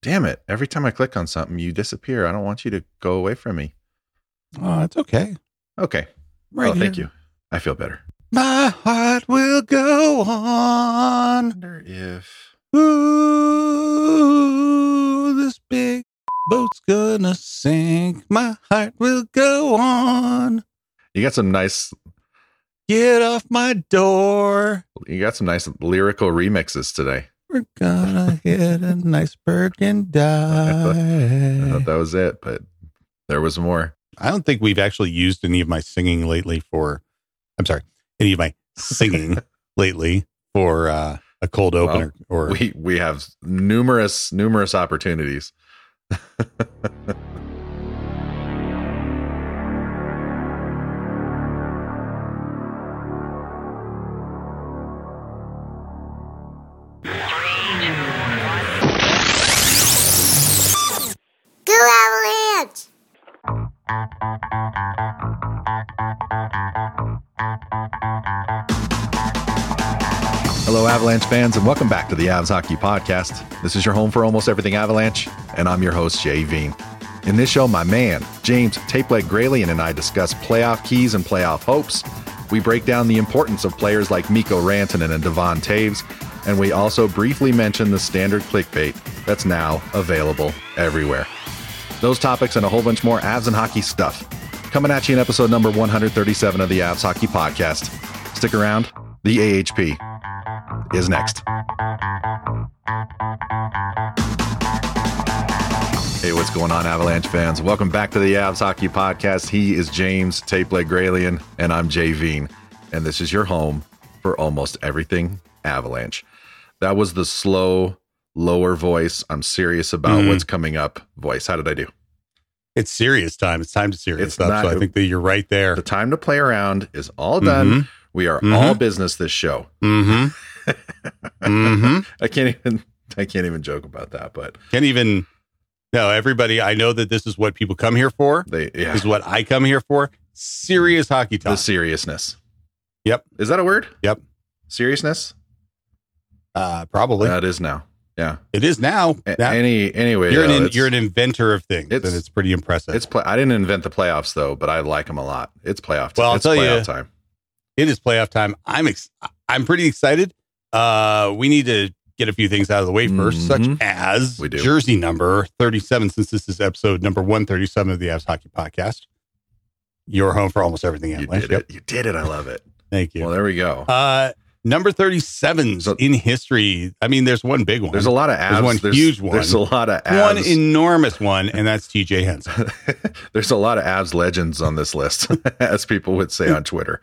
Damn it. Every time I click on something, you disappear. I don't want you to go away from me. Oh, it's okay. Okay. Right here. Thank you. I feel better. My heart will go on. I wonder if... Ooh, this big boat's gonna sink. My heart will go on. You got some nice... Get off my door. You got some nice lyrical remixes today. We're gonna hit an iceberg and I die. thought that was it, but there was more. I don't think we've actually used any of my singing lately for... I'm sorry. Any of my singing lately for a cold opener. Well, we have numerous opportunities. Go Avalanche! Hello, Avalanche fans, and welcome back to the Avs Hockey Podcast. This is your home for almost everything Avalanche, and I'm your host, Jay Veen. In this show, my man, James Tapeleg Gralien, and I discuss playoff keys and playoff hopes. We break down the importance of players like Mikko Rantanen and Devon Toews, and we also briefly mention the standard clickbait that's now available everywhere. Those topics and a whole bunch more Avs and hockey stuff. Coming at you in episode number 137 of the Avs Hockey Podcast. Stick around. The AHP is next. Hey, what's going on, Avalanche fans? Welcome back to the Avs Hockey Podcast. He is James Tapeleg Gralien, and I'm Jay Veen. And this is your home for almost everything Avalanche. That was the slow, lower voice, I'm serious about what's coming up voice. How did I do? It's serious time. It's time to serious It's stuff. not- So I think that you're right there. The time to play around is all done. We are all business this show. I can't even joke about that, but No, everybody, I know that this is what people come here for. This is what I come here for. Serious hockey talk. The seriousness. Yep. Is that a word? Yep. Seriousness? Probably. That is now. Yeah. It is now. Anyway, You're an inventor of things, and it's pretty impressive. I didn't invent the playoffs though, but I like them a lot. It's playoff time. Well, I'll tell you, time. It is playoff time. I'm pretty excited. We need to get a few things out of the way first, such as We do. jersey number 37, since this is episode number 137 of the Avs Hockey Podcast. Your home for almost everything You Avalanche. did it. You did it. I love it. Thank you. Well, there we go. Number 37 in history. I mean, there's one big one. There's a lot of Avs. There's one huge one. There's a lot of Avs. One enormous one, and that's TJ Henson. There's a lot of Avs legends on this list, as people would say on Twitter.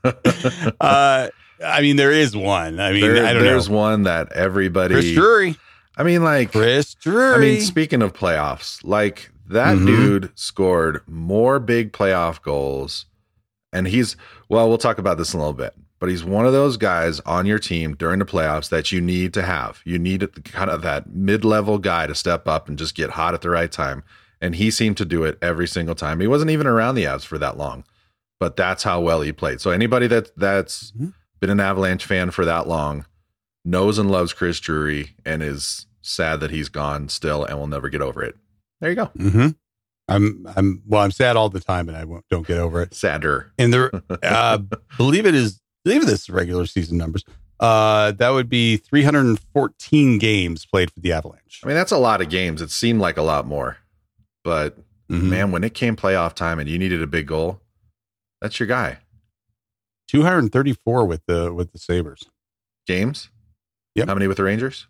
I mean, there is one. I mean, I don't know. There's one that everybody. Chris Drury. I mean, like Chris Drury. I mean, speaking of playoffs, like that dude scored more big playoff goals, and we'll talk about this in a little bit. But he's one of those guys on your team during the playoffs that you need to have. You need kind of that mid-level guy to step up and just get hot at the right time. And he seemed to do it every single time. He wasn't even around the Avs for that long, but that's how well he played. So anybody that's been an Avalanche fan for that long knows and loves Chris Drury and is sad that he's gone still and will never get over it. There you go. Mm-hmm. I'm sad all the time, and don't get over it. Sadder. And there, believe this is regular season numbers. That would be 314 games played for the Avalanche. I mean, that's a lot of games. It seemed like a lot more, but man, when it came playoff time and you needed a big goal, that's your guy. 234 with the Sabres. Games? Yep. How many with the Rangers?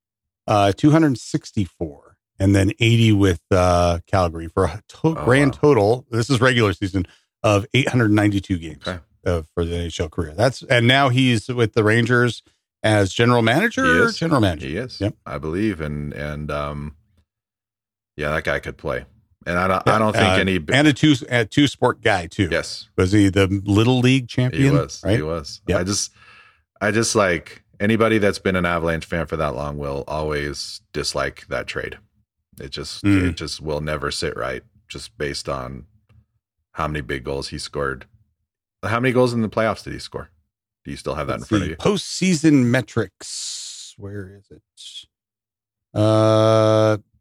264, and then 80 with Calgary for a grand total. This is regular season of 892 games. Okay. For the NHL career. And now he's with the Rangers as general manager. General manager. He is. Yep. I believe. And yeah, that guy could play. And I don't think any and a two sport guy too. Yes. Was he the Little League champion? He was. Right? He was. Yep. I just like anybody that's been an Avalanche fan for that long will always dislike that trade. It just will never sit right, just based on how many big goals he scored. How many goals in the playoffs did he score? Do you still have that in front of you? Postseason metrics. Where is it? Well,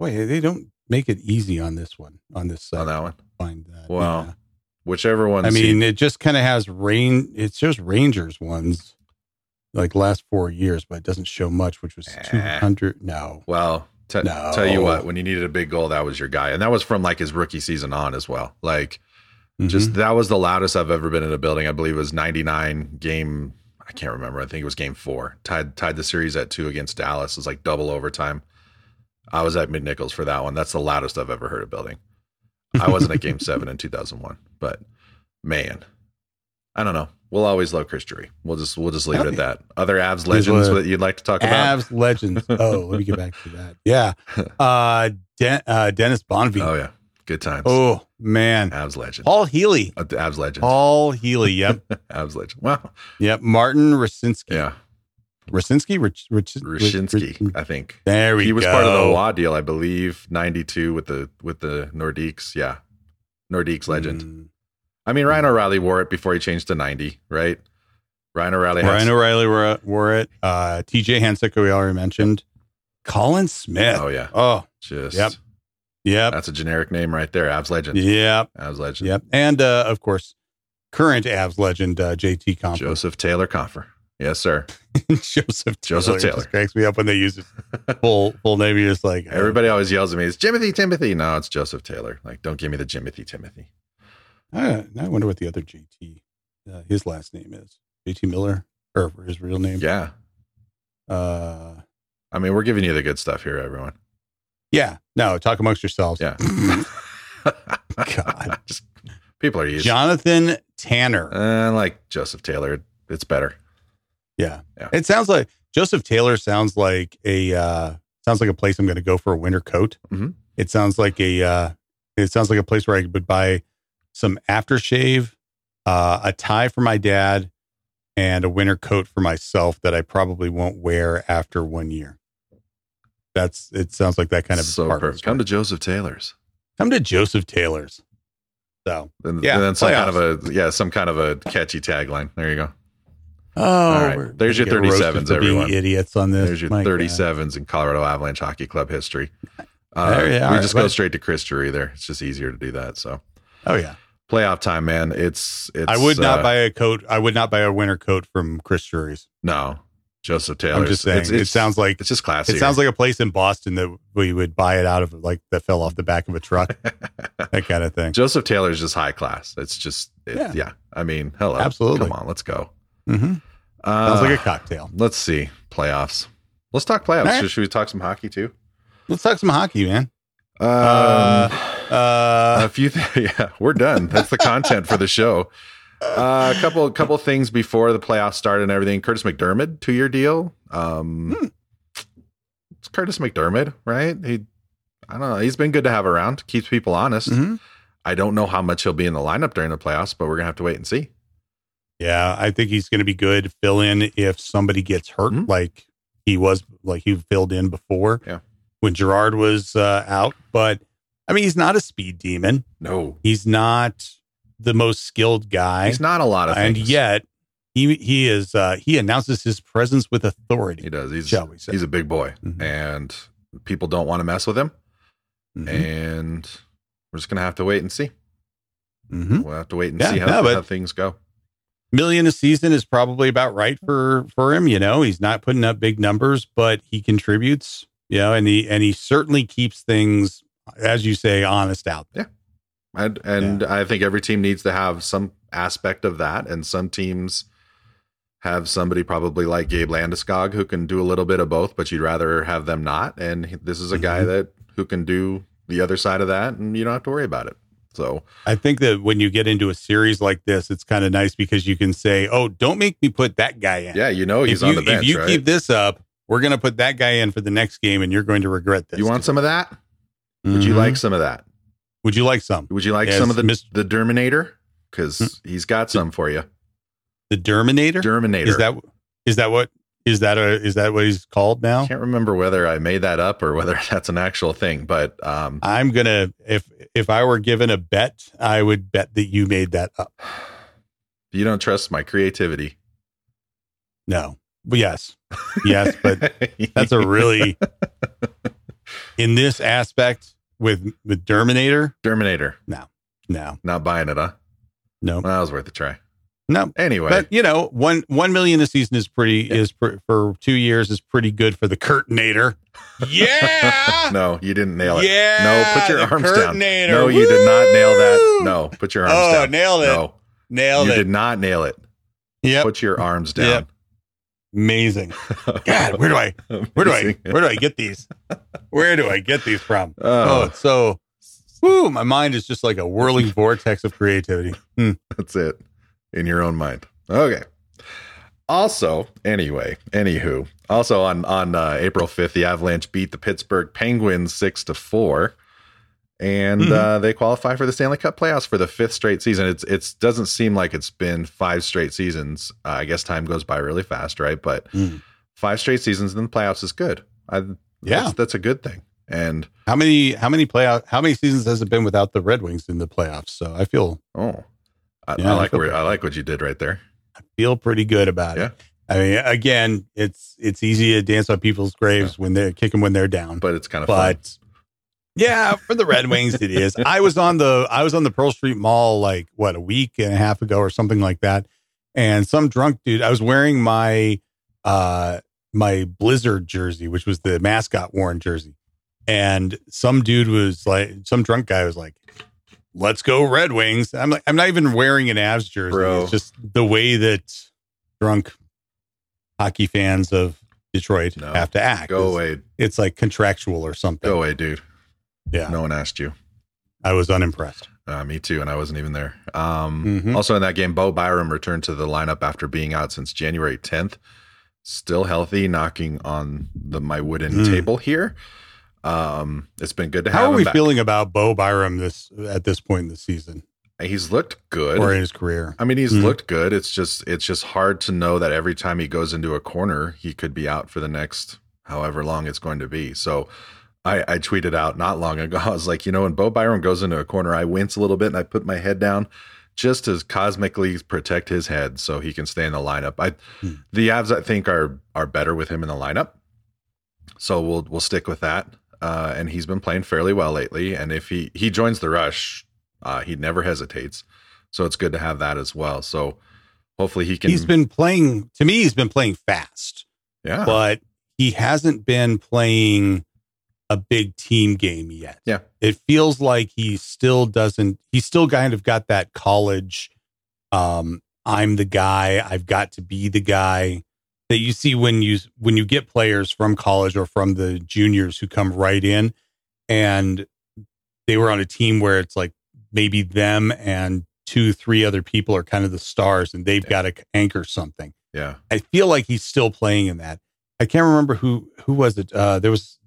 Boy, they don't make it easy on this one. On this on that one. Find that. Well, yeah. Whichever one. I mean, it just kind of has It shows Rangers ones like last 4 years, but it doesn't show much, which was 200. No. Well, tell you what, when you needed a big goal, that was your guy. And that was from like his rookie season on as well. Like just that was the loudest I've ever been in a building. I believe it was 99 game. I can't remember. I think it was game 4. Tied the series at 2 against Dallas. It was like double overtime. I was at Mid-Nichols for that one. That's the loudest I've ever heard a building. I wasn't at game 7 in 2001, but man, I don't know. We'll always love Chris Drury. We'll just leave it at that. Other Avs legends that you'd like to talk about? Avs legends. Oh, let me get back to that. Yeah. Dennis Bonvie. Oh yeah. Good times. Oh man. Avs legend. Paul Healy. Avs legend. Paul Healy. Yep. Avs legend. Wow. Yep. Martin Rasinski. Yeah. Rasinski? Rashinsky, I think. There we go. He was part of the Waugh deal, I believe, 92 with the Nordiques. Yeah. Nordiques legend. I mean, Ryan O'Reilly wore it before he changed to 90, right? Ryan O'Reilly wore it. TJ Hansik, we already mentioned. Colin Smith. Oh, yeah. Oh. Just. Yep. That's a generic name right there. Avs legend. Yep. Avs legend. Yep. And, of course, current Avs legend, JT Compher. Joseph Taylor Compher. Yes, sir. Joseph Taylor. It just cracks me up when they use his full name. You're just like, everybody always yells at me, it's Timothy. No, it's Joseph Taylor. Like, don't give me the Timothy. I wonder what the other JT, his last name is. JT Miller, or his real name. Yeah. I mean, we're giving you the good stuff here, everyone. Yeah. No, talk amongst yourselves. Yeah. God. Just, people are used. Jonathan Tanner. I like Joseph Taylor. It's better. Yeah. It sounds like Joseph Taylor sounds like a place I'm going to go for a winter coat. Mm-hmm. It sounds like a place where I would buy some aftershave, a tie for my dad, and a winter coat for myself that I probably won't wear after 1 year. It sounds like that kind of so perfect. Come to Joseph Taylor's. Come to Joseph Taylor's. So and then some kind of a catchy tagline. There you go. Oh, all right. There's your 37s, everyone. Idiots on this. There's your 37s in Colorado Avalanche Hockey Club history. We just go straight to Chris Drury there. It's just easier to do that. So, oh yeah, playoff time, man. It's. I would not buy a coat. I would not buy a winter coat from Chris Drury's. No, Joseph Taylor. I'm just saying. It sounds like it's just classy. It sounds like a place in Boston that we would buy it out of, like that fell off the back of a truck, that kind of thing. Joseph Taylor is just high class. It's just, yeah. I mean, hello, absolutely. Come on, let's go. Mm-hmm. Sounds like a cocktail. Let's see. Playoffs. Let's talk playoffs. Right. Should we talk some hockey too? Let's talk some hockey, man. A few yeah, we're done. That's the content for the show. A couple things before the playoffs started and everything. Curtis McDermott, 2-year deal. It's Curtis McDermott, right? I don't know. He's been good to have around. Keeps people honest. Mm-hmm. I don't know how much he'll be in the lineup during the playoffs, but we're gonna have to wait and see. Yeah, I think he's going to be good. Fill in if somebody gets hurt, like he filled in before. Yeah, when Gerard was out. But I mean, he's not a speed demon. No, he's not the most skilled guy. He's not a lot of things. And yet he is. He announces his presence with authority. He does. He's a big boy, and people don't want to mess with him. And we're just gonna have to wait and see. We'll have to wait and see how things go. $1 million a season is probably about right for him. You know, he's not putting up big numbers, but he contributes. You know, and he certainly keeps things, as you say, honest out there. Yeah, and I think every team needs to have some aspect of that, and some teams have somebody probably like Gabe Landeskog who can do a little bit of both, but you'd rather have them not. And this is a guy who can do the other side of that, and you don't have to worry about it. So I think that when you get into a series like this, it's kind of nice because you can say, "Oh, don't make me put that guy in." Yeah, he's on the bench. If you keep this up, we're going to put that guy in for the next game, and you're going to regret this. You want some of that? Would you like some of that? Would you like some? Would you like some of the Derminator? Because he's got some for you. The Derminator? Derminator. Is that what he's called now? I can't remember whether I made that up or whether that's an actual thing, but I'm gonna if I were given a bet, I would bet that you made that up. You don't trust my creativity. No. Yes, but that's a really in this aspect with Derminator. No, not buying it, huh? No, well, that was worth a try. No, anyway, but $1 million a season is pretty for 2 years is pretty good for the Curtinator. Yeah. No, you didn't nail it. Yeah. No, put your arms down. No, Woo! you did not nail that. No, put your arms down. Nailed it. No, nailed you it. did not nail it. Yep. Put your arms down. Yep. Amazing. God, where do I get these? Where do I get these from? Oh, it's so. Woo! My mind is just like a whirling vortex of creativity. That's it. In your own mind. Okay. Also, anywho, also on April 5th, the Avalanche beat the Pittsburgh Penguins 6-4, and they qualify for the Stanley Cup playoffs for the 5th straight season. It doesn't seem like it's been 5 straight seasons. I guess time goes by really fast, right? But 5 straight seasons in the playoffs is good. That's a good thing. And how many seasons has it been without the Red Wings in the playoffs? So I feel I like what you did right there. I feel pretty good about it. I mean, again, it's easy to dance on people's graves when they're kick them when they're down, but it's kind of fun. Yeah, for the Red Wings, it is. I was on the Pearl Street Mall like a week and a half ago or something like that, and some drunk dude. I was wearing my Blizzard jersey, which was the mascot worn jersey, and some drunk guy was like, "Let's go Red Wings." I'm like, I'm not even wearing an Avs jersey. Bro. It's just the way that drunk hockey fans of Detroit have to act. Go away. It's like contractual or something. Go away, dude. Yeah. No one asked you. I was unimpressed. Me too, and I wasn't even there. Also in that game, Bo Byram returned to the lineup after being out since January 10th. Still healthy, knocking on my wooden table here. It's been good to have him. How are we back. feeling about Bo Byram at this point in the season? He's looked good, or in his career. I mean, he's looked good. It's just hard to know that every time he goes into a corner, he could be out for the next however long it's going to be. So I tweeted out not long ago. I was like, when Bo Byram goes into a corner, I wince a little bit and I put my head down just to cosmically protect his head so he can stay in the lineup. The Avs, I think, are better with him in the lineup, so we'll stick with that. And he's been playing fairly well lately. And if he joins the rush, he never hesitates. So it's good to have that as well. So hopefully he can. He's been playing fast. Yeah. But he hasn't been playing a big team game yet. Yeah. It feels like he still kind of got that college, I'm the guy, I've got to be the guy that you see when you get players from college or from the juniors who come right in and they were on a team where it's like maybe them and 2-3 other people are kind of the stars and they've got to anchor something. Yeah. I feel like he's still playing in that. I can't remember who was it. There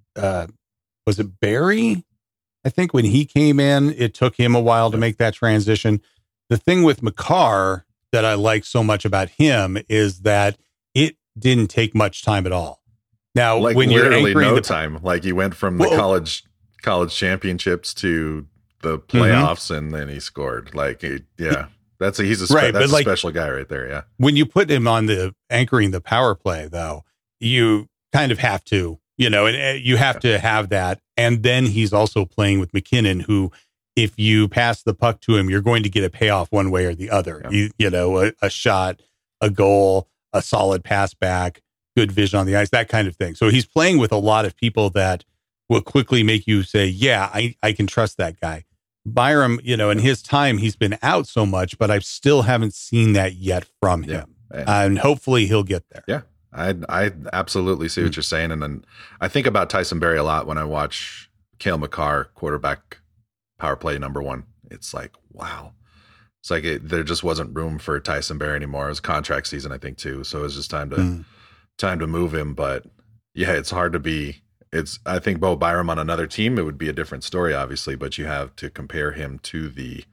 was it Barry? I think when he came in, it took him a while to make that transition. The thing with Makar that I like so much about him is that it didn't take much time at all. Now, like when you're literally no time, like he went from the college championships to the playoffs, and then he scored. Like, he's a special guy right there. Yeah. When you put him on the anchoring the power play, though, you kind of have to, and you have to have that. And then he's also playing with McKinnon, who, if you pass the puck to him, you're going to get a payoff one way or the other. Yeah. A shot, a goal, a solid pass back, good vision on the ice, that kind of thing. So he's playing with a lot of people that will quickly make you say, yeah, I can trust that guy. Byram, in his time, he's been out so much, but I still haven't seen that yet from him. And hopefully he'll get there. Yeah, I absolutely see what you're saying. And then I think about Tyson Barrie a lot when I watch Cale Makar, quarterback, power play number 1. It's like, wow. It's like there just wasn't room for Tyson Barrie anymore. It was contract season, I think, too. So it was just time to move him. But yeah, it's hard to be. I think Bo Byram on another team, it would be a different story, obviously. But you have to compare him to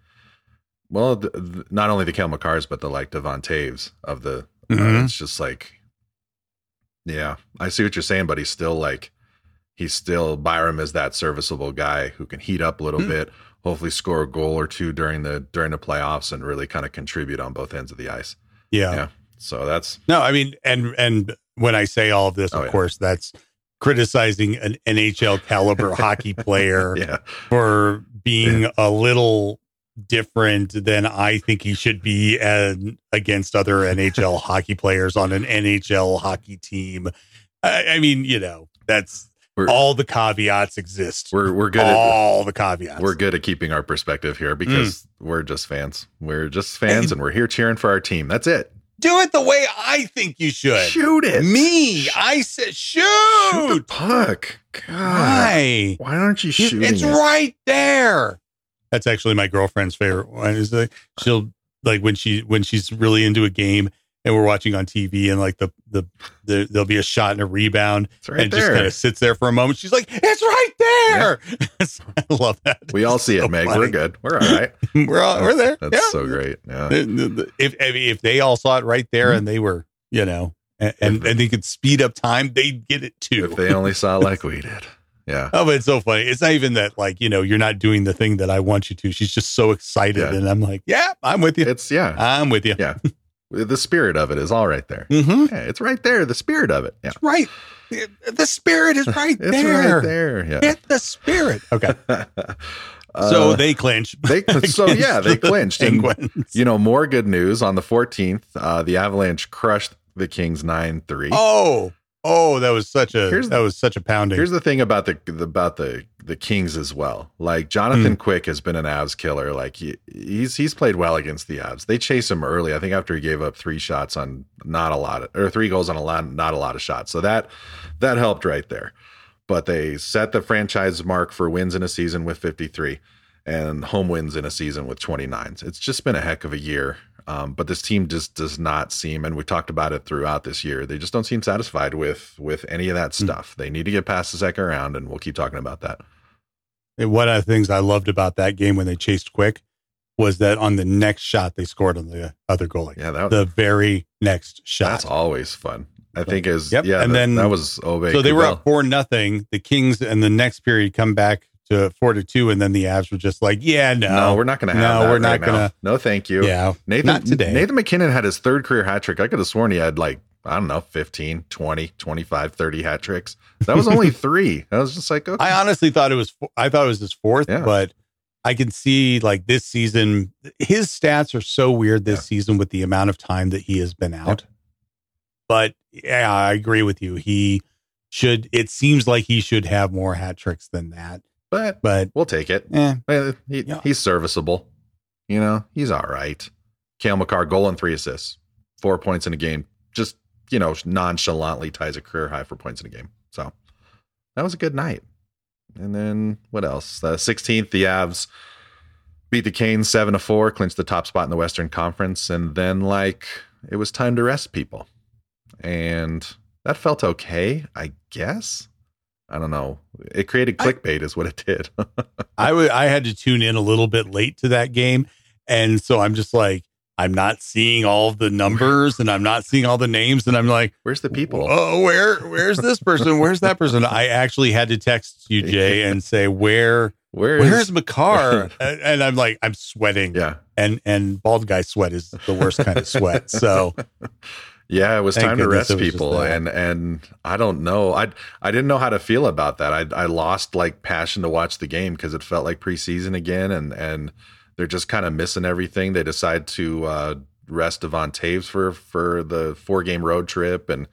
not only the Cale Makars, but the like Devon Taves of the. It's just like, yeah, I see what you're saying, but he's still Byram is that serviceable guy who can heat up a little bit. Hopefully score a goal or two during the playoffs and really kind of contribute on both ends of the ice. Yeah. So that's no, I mean, and when I say all of this, of course, that's criticizing an NHL caliber hockey player for being a little different than I think he should be against other NHL hockey players on an NHL hockey team. I mean, that's all the caveats exist. We're good all the caveats. We're good at keeping our perspective here because we're just fans. We're just fans and we're here cheering for our team. That's it. Do it the way I think you should. Shoot it. I said shoot. Shoot the puck. God. Why aren't you shooting It's right there. That's actually my girlfriend's favorite one. Is she'll when she's really into a game and we're watching on TV and like there'll be a shot and a rebound and just kind of sits there for a moment. She's like, it's right there. Yeah. I love that. We all see it, Meg. Funny. We're good. We're all right. we're there. That's so great. Yeah. If they all saw it right there and they were, and they could speed up time, they'd get it too. If they only saw it like we did. Yeah. Oh, but it's so funny. It's not even that you're not doing the thing that I want you to. She's just so excited. And I'm like, yeah, I'm with you. I'm with you. Yeah. The spirit of it is all right there. Mm-hmm. Yeah, it's right there. The spirit of it. Yeah. It's right. The spirit is right there. It's right there. Yeah. Hit the spirit. Okay. So they clinch. They clinched. And, more good news on the 14th. The Avalanche crushed the Kings 9-3. Oh, that was such a pounding. Here's the thing about the Kings as well. Like Jonathan Quick has been an Avs killer. Like he's played well against the Avs. They chase him early. I think after he gave up 3 shots on not a lot or 3 goals on not a lot of shots. So that helped right there. But they set the franchise mark for wins in a season with 53 and home wins in a season with 29. It's just been a heck of a year. But this team just does not seem, and we talked about it throughout this year, they just don't seem satisfied with any of that stuff. They need to get past the second round, and we'll keep talking about that. And one of the things I loved about that game when they chased Quick was that on the next shot, they scored on the other goalie. Yeah, the very next shot. That's always fun. I think and then that was Obey. So they were up 4-0. The Kings in the next period come back to 4-2, and then the Avs were just like, no, we're not going to have that. We're not going to. No, thank you. Yeah, not today. Nathan McKinnon had his 3rd career hat trick. I could have sworn he had 15, 20, 25, 30 hat tricks. That was only 3. I was just like, okay. I honestly thought it was his 4th, but I can see this season, his stats are so weird this season with the amount of time that he has been out. Yep. But yeah, I agree with you. It seems like he should have more hat tricks than that. But we'll take it. He's serviceable. He's all right. Cale Makar, goal and 3 assists, 4 points in a game. Just, nonchalantly ties a career high for points in a game. So that was a good night. And then what else? The 16th, the Avs beat the Canes 7-4, clinched the top spot in the Western Conference. And then it was time to rest people. And that felt okay, I guess. I don't know. It created clickbait is what it did. I had to tune in a little bit late to that game. And so I'm just like, I'm not seeing all of the numbers and I'm not seeing all the names. And I'm like, where's the people? Oh, where's this person? Where's that person? I actually had to text you, Jay, and say, where's Makar? And I'm like, I'm sweating. Yeah. And bald guy sweat is the worst kind of sweat. So yeah, it was time to rest people. And I don't know. I didn't know how to feel about that. I lost passion to watch the game because it felt like preseason again. And they're just kind of missing everything. They decide to rest Devon Taves for the 4-game road trip. And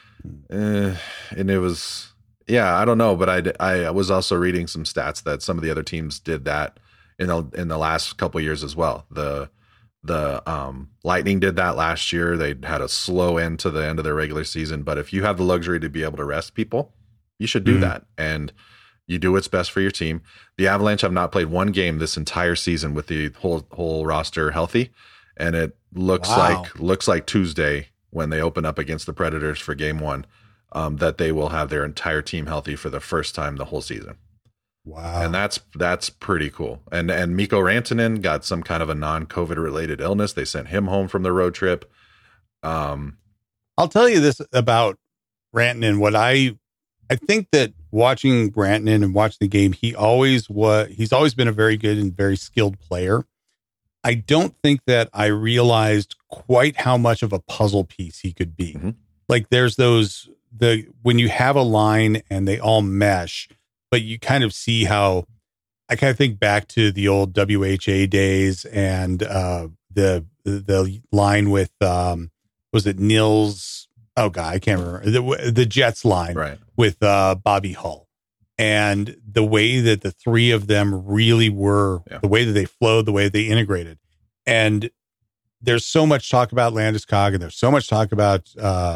it was, I don't know. But I was also reading some stats that some of the other teams did that in the last couple of years as well. The Lightning did that last year. They had a slow end to the end of their regular season. But if you have the luxury to be able to rest people, you should do that. And you do what's best for your team. The Avalanche have not played 1 game this entire season with the whole roster healthy. And it looks like Tuesday when they open up against the Predators for game 1, that they will have their entire team healthy for the first time the whole season. Wow. And that's pretty cool. And Mikko Rantanen got some kind of a non-COVID related illness. They sent him home from the road trip. I'll tell you this about Rantanen. What I think that watching Rantanen and watching the game, he's always been a very good and very skilled player. I don't think that I realized quite how much of a puzzle piece he could be. Mm-hmm. There's those when you have a line and they all mesh, but you kind of see how I kind of think back to the old WHA days and the line with was it Nils? Oh God, I can't remember the Jets line with Bobby Hull, and the way that the three of them really were, the way that they flowed, the way they integrated, and there's so much talk about Landeskog and there's so much talk about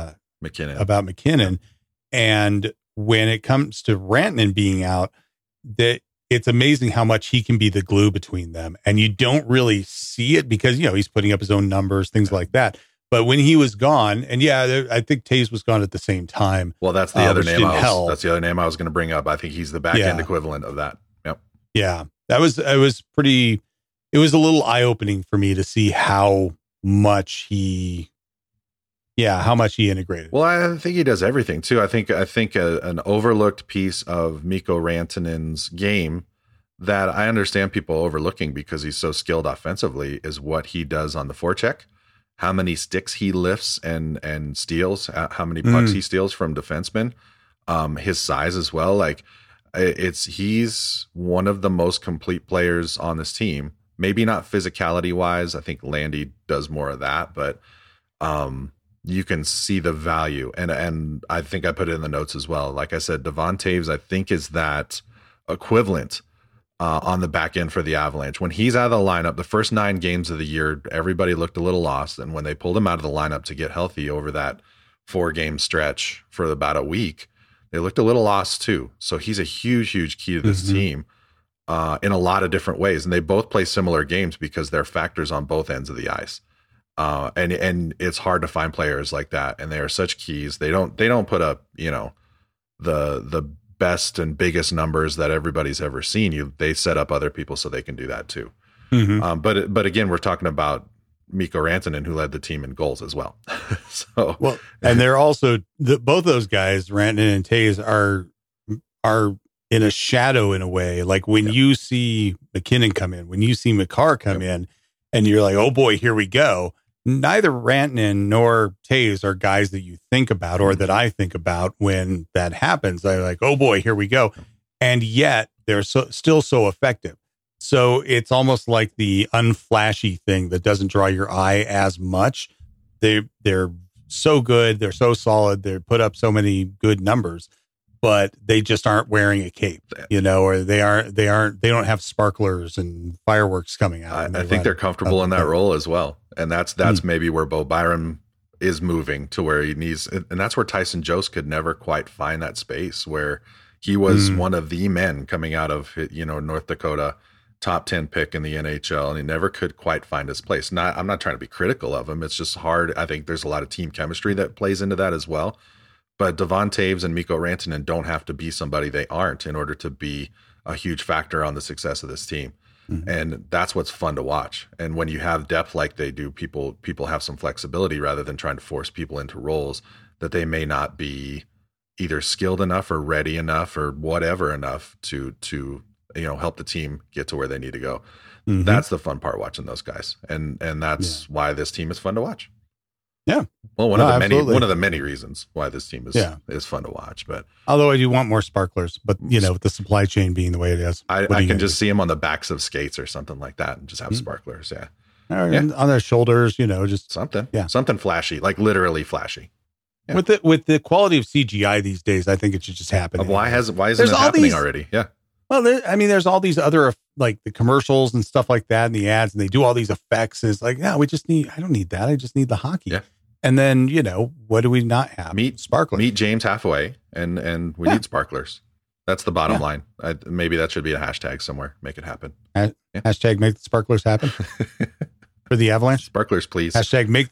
McKinnon, and when it comes to Rantanen being out, that it's amazing how much he can be the glue between them. And you don't really see it because, he's putting up his own numbers, things like that. But when he was gone, and I think Taves was gone at the same time. Well, that's the other name. That's the other name I was going to bring up. I think he's the back end equivalent of that. Yep. Yeah. It was a little eye opening for me to see how much he integrated. Well, I think he does everything too. I think an overlooked piece of Mikko Rantanen's game that I understand people overlooking because he's so skilled offensively is what he does on the forecheck, how many sticks he lifts and steals, how many pucks he steals from defensemen, his size as well. Like he's one of the most complete players on this team. Maybe not physicality wise. I think Landy does more of that, but you can see the value. And I think I put it in the notes as well. Like I said, Devon Toews, I think, is that equivalent on the back end for the Avalanche. When he's out of the lineup, the first 9 games of the year, everybody looked a little lost. And when they pulled him out of the lineup to get healthy over that 4-game stretch for about a week, they looked a little lost too. So he's a huge, huge key to this team in a lot of different ways. And they both play similar games because they're factors on both ends of the ice. And it's hard to find players like that. And they are such keys. They don't put up, the best and biggest numbers that everybody's ever seen. They set up other people so they can do that too. But again, we're talking about Mikko Rantanen, who led the team in goals as well. And they're also both those guys, Rantanen and Toews, are in a shadow in a way. Like when you see McKinnon come in, when you see Makar come in, and you're like, oh boy, here we go. Neither Rantanen nor Toews are guys that you think about or that I think about when that happens. I'm like, oh boy, here we go. And yet they're still so effective. So it's almost like the unflashy thing that doesn't draw your eye as much. They're so good. They're so solid. They put up so many good numbers, but they just aren't wearing a cape, or they don't have sparklers and fireworks coming out. I think they're comfortable in that role as well. And that's maybe where Bo Byram is moving to where he needs, and that's where Tyson Jost could never quite find that space where he was one of the men coming out of, North Dakota, top 10 pick in the NHL, and he never could quite find his place. I'm not trying to be critical of him. It's just hard. I think there's a lot of team chemistry that plays into that as well. But Devon Toews and Mikko Rantanen don't have to be somebody they aren't in order to be a huge factor on the success of this team. And that's what's fun to watch. And when you have depth like they do, people have some flexibility rather than trying to force people into roles that they may not be either skilled enough or ready enough or whatever enough to help the team get to where they need to go. That's the fun part watching those guys. And that's why this team is fun to watch. Yeah. Well, one of the many reasons why this team is fun to watch. But although I do want more sparklers, but with the supply chain being the way it is, I can just see them on the backs of skates or something like that, and just have sparklers. On their shoulders, just something. Something flashy, like literally flashy. Yeah. With the quality of CGI these days, I think it should just happen. Why isn't it happening already? Yeah. Well, there's all these other, like the commercials and stuff like that and the ads, and they do all these effects. And it's like, I don't need that. I just need the hockey. Yeah. And then, what do we not have? Sparklers. Meet James halfway, and we need sparklers. That's the bottom line. Maybe that should be a hashtag somewhere. Make it happen. Hashtag make the sparklers happen for the Avalanche. Sparklers, please. Hashtag make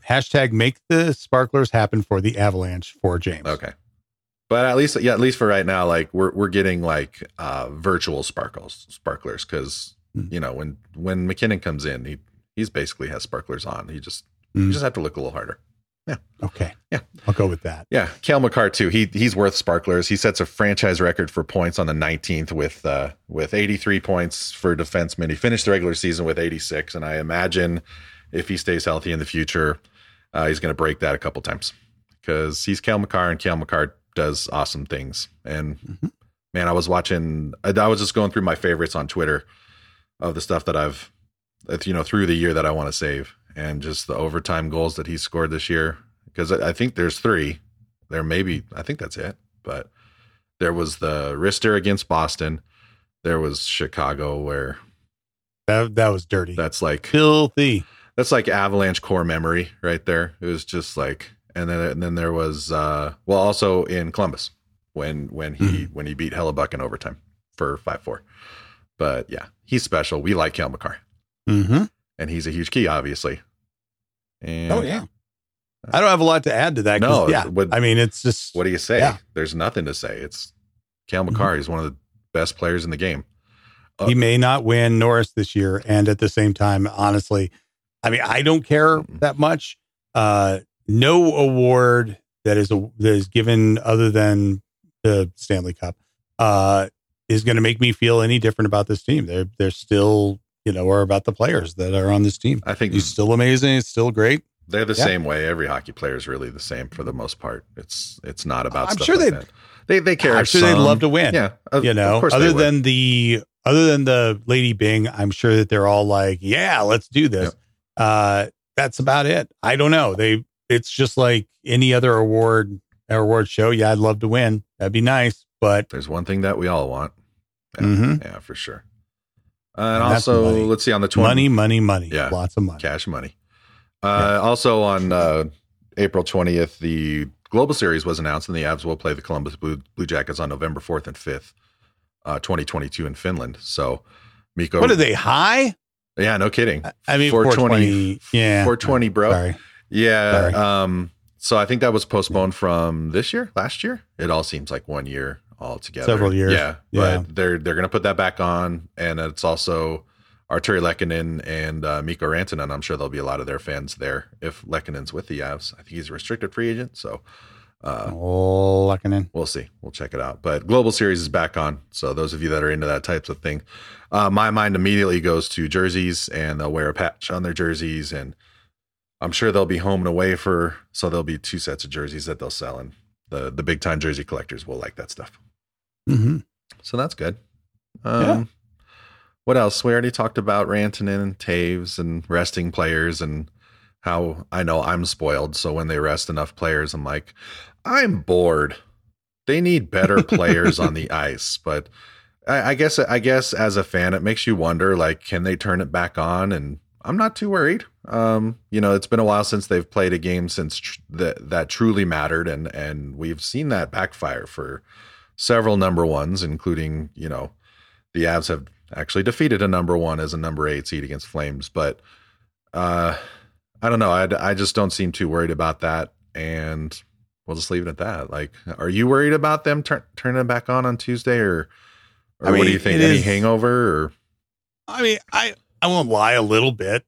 the sparklers happen for the Avalanche for James. Okay. But at least for right now, like we're getting like virtual sparklers, because when McKinnon comes in, he's basically has sparklers on. You just have to look a little harder. Yeah. Okay. Yeah. I'll go with that. Yeah. Cale Makar too. He's worth sparklers. He sets a franchise record for points on the 19th with 83 points for defenseman. He finished the regular season with 86, and I imagine if he stays healthy in the future, he's going to break that a couple times. because he's Cale Makar, and Cale Makar does awesome things. And man, I was just going through my favorites on Twitter of the stuff that I've, through the year that I want to save, and just the overtime goals that he scored this year. Because I think there's 3. I think that's it. But there was the wrister against Boston. There was Chicago, where that was dirty. That's like filthy. That's like Avalanche core memory right there. It was just like, and then there was also in Columbus when he beat Hellebuck in overtime for 5-4. But yeah, he's special. We like Cale Makar. And he's a huge key, obviously. And I don't have a lot to add to that. No, I mean, it's just, what do you say? Yeah. There's nothing to say. It's Cale Makar. He's one of the best players in the game. He may not win Norris this year, and at the same time, honestly, I mean, I don't care that much. No award that is given other than the Stanley Cup is going to make me feel any different about this team. They're still, or about the players that are on this team. I think he's still amazing. It's still great. They're the same way. Every hockey player is really the same for the most part. It's not about. I'm stuff sure like that. They care. I'm sure they'd love to win. Yeah, of course. Other than the Lady Byng, I'm sure that they're all like, yeah, let's do this. Yep. That's about it. I don't know. It's just like any other award show. Yeah, I'd love to win. That'd be nice. But there's one thing that we all want. Yeah, for sure. And also, let's see, on the 20th. Money. Yeah, lots of money. Cash money. Also on April 20th, the Global Series was announced, and the Avs will play the Columbus Blue Jackets on November 4th and 5th, 2022 in Finland. So, Mikko. What are they, high? Yeah, no kidding. I mean, 420. Yeah. 420, bro. Sorry. Yeah. Sorry. So I think that was postponed from last year. It all seems like 1 year altogether. Several years. Yeah. But they're going to put that back on. And it's also Arturi Lehkonen and Mikko Rantanen. I'm sure there'll be a lot of their fans there if Lehkonen's with the Avs. I think he's a restricted free agent. So Lehkonen. We'll see. We'll check it out. But Global Series is back on. So those of you that are into that types of thing, my mind immediately goes to jerseys, and they'll wear a patch on their jerseys. And I'm sure they'll be home and away so there'll be 2 sets of jerseys that they'll sell. And the big time jersey collectors will like that stuff. So that's good. What else? We already talked about Rantanen and Taves and resting players, and how I know I'm spoiled. So when they rest enough players, I'm like, I'm bored. They need better players on the ice. But I guess as a fan, it makes you wonder, like, can they turn it back on? And I'm not too worried. It's been a while since they've played a game since that truly mattered. And we've seen that backfire for several number ones, including, the Avs have actually defeated a number 1 as a number 8 seed against Flames. But I don't know. I just don't seem too worried about that. And we'll just leave it at that. Like, are you worried about them turning it back on Tuesday, or what do you think? Any hangover? Or I mean, I won't lie, a little bit.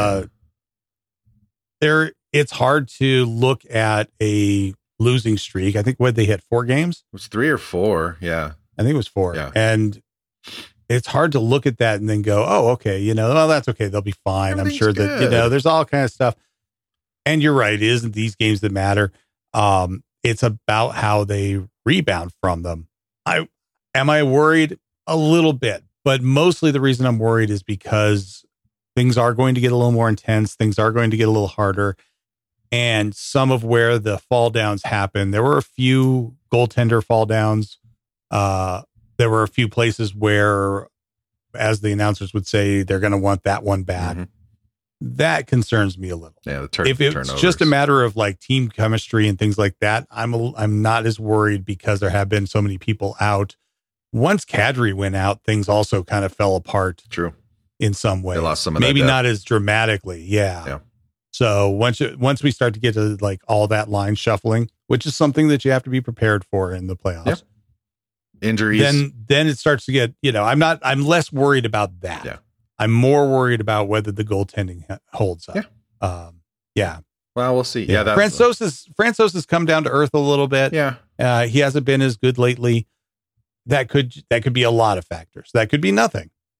It's hard to look at a losing streak. I think they hit 4 games. It was 3 or 4. Yeah, I think it was 4. Yeah, and it's hard to look at that and then go, oh, okay, that's okay. They'll be fine. I'm sure that, there's all kind of stuff. And you're right. It isn't these games that matter. It's about how they rebound from them. Am I worried? A little bit, but mostly the reason I'm worried is because things are going to get a little more intense. Things are going to get a little harder. And some of where the fall downs happen, there were a few goaltender fall downs. There were a few places where, as the announcers would say, they're going to want that one back. That concerns me a little. Yeah, if it's just a matter of like team chemistry and things like that, I'm not as worried, because there have been so many people out. Once Kadri went out, things also kind of fell apart. True. In some ways. They lost some of Maybe that not as dramatically. Yeah. So once we start to get to like all that line shuffling, which is something that you have to be prepared for in the playoffs. Injuries. Then it starts to get, I'm less worried about that. Yeah. I'm more worried about whether the goaltending holds up. Yeah. Well, we'll see. Yeah. Francouz has come down to earth a little bit. Yeah. He hasn't been as good lately. That could be a lot of factors. That could be nothing.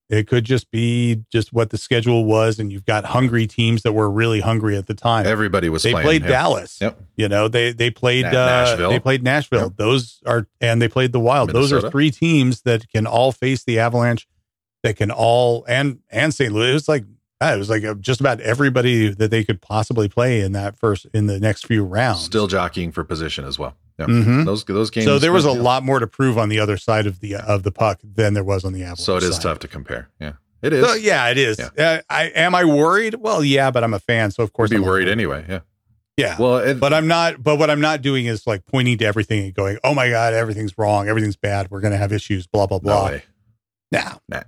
It could just be just what the schedule was, and you've got hungry teams that were really hungry at the time. Everybody was they playing. Played Dallas. Yep. You know, they played Nashville. They played Nashville. Yep. And they played the Wild. Minnesota. Those are three teams that can all face the Avalanche. That can all and St. Louis. It was like just about everybody that they could possibly play in the next few rounds. Still jockeying for position as well. Yeah. Mm-hmm. Those games. So there was a lot more to prove on the other side of the puck than there was on the Avalanche. So it is side. tough to compare. Yeah, it is. So, yeah, it is. Yeah. Am I worried? Well, yeah, but I'm a fan, so of course I'd be worried anyway. Yeah. Yeah. Well, but I'm not. But what I'm not doing is like pointing to everything and going, "Oh my God, everything's wrong. Everything's bad. We're going to have issues." Blah blah blah. No way. Nah.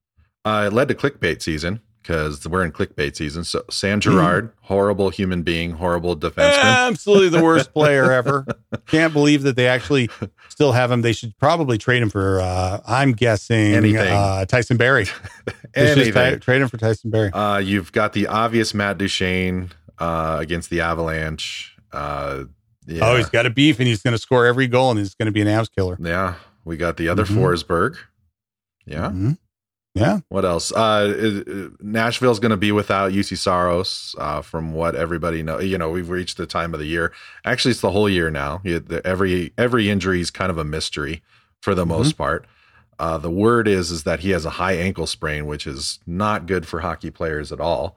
It led to clickbait season because we're in clickbait season. So Sam Girard, horrible human being, horrible defenseman, absolutely the worst player ever. Can't believe that they actually still have him. They should probably trade him for. I'm guessing Tyson Barrie. Anything. Trade him for Tyson Barrie. You've got the obvious Matt Duchene against the Avalanche. Yeah. Oh, he's got a beef, and he's going to score every goal, and he's going to be an Avs killer. Yeah, we got the other Forsberg. Yeah. Mm-hmm. Yeah. What else? Nashville's going to be without UC Saros, from what everybody knows. You know, we've reached the time of the year. Actually, it's the whole year now. Every injury is kind of a mystery for the most part. The word is that he has a high ankle sprain, which is not good for hockey players at all.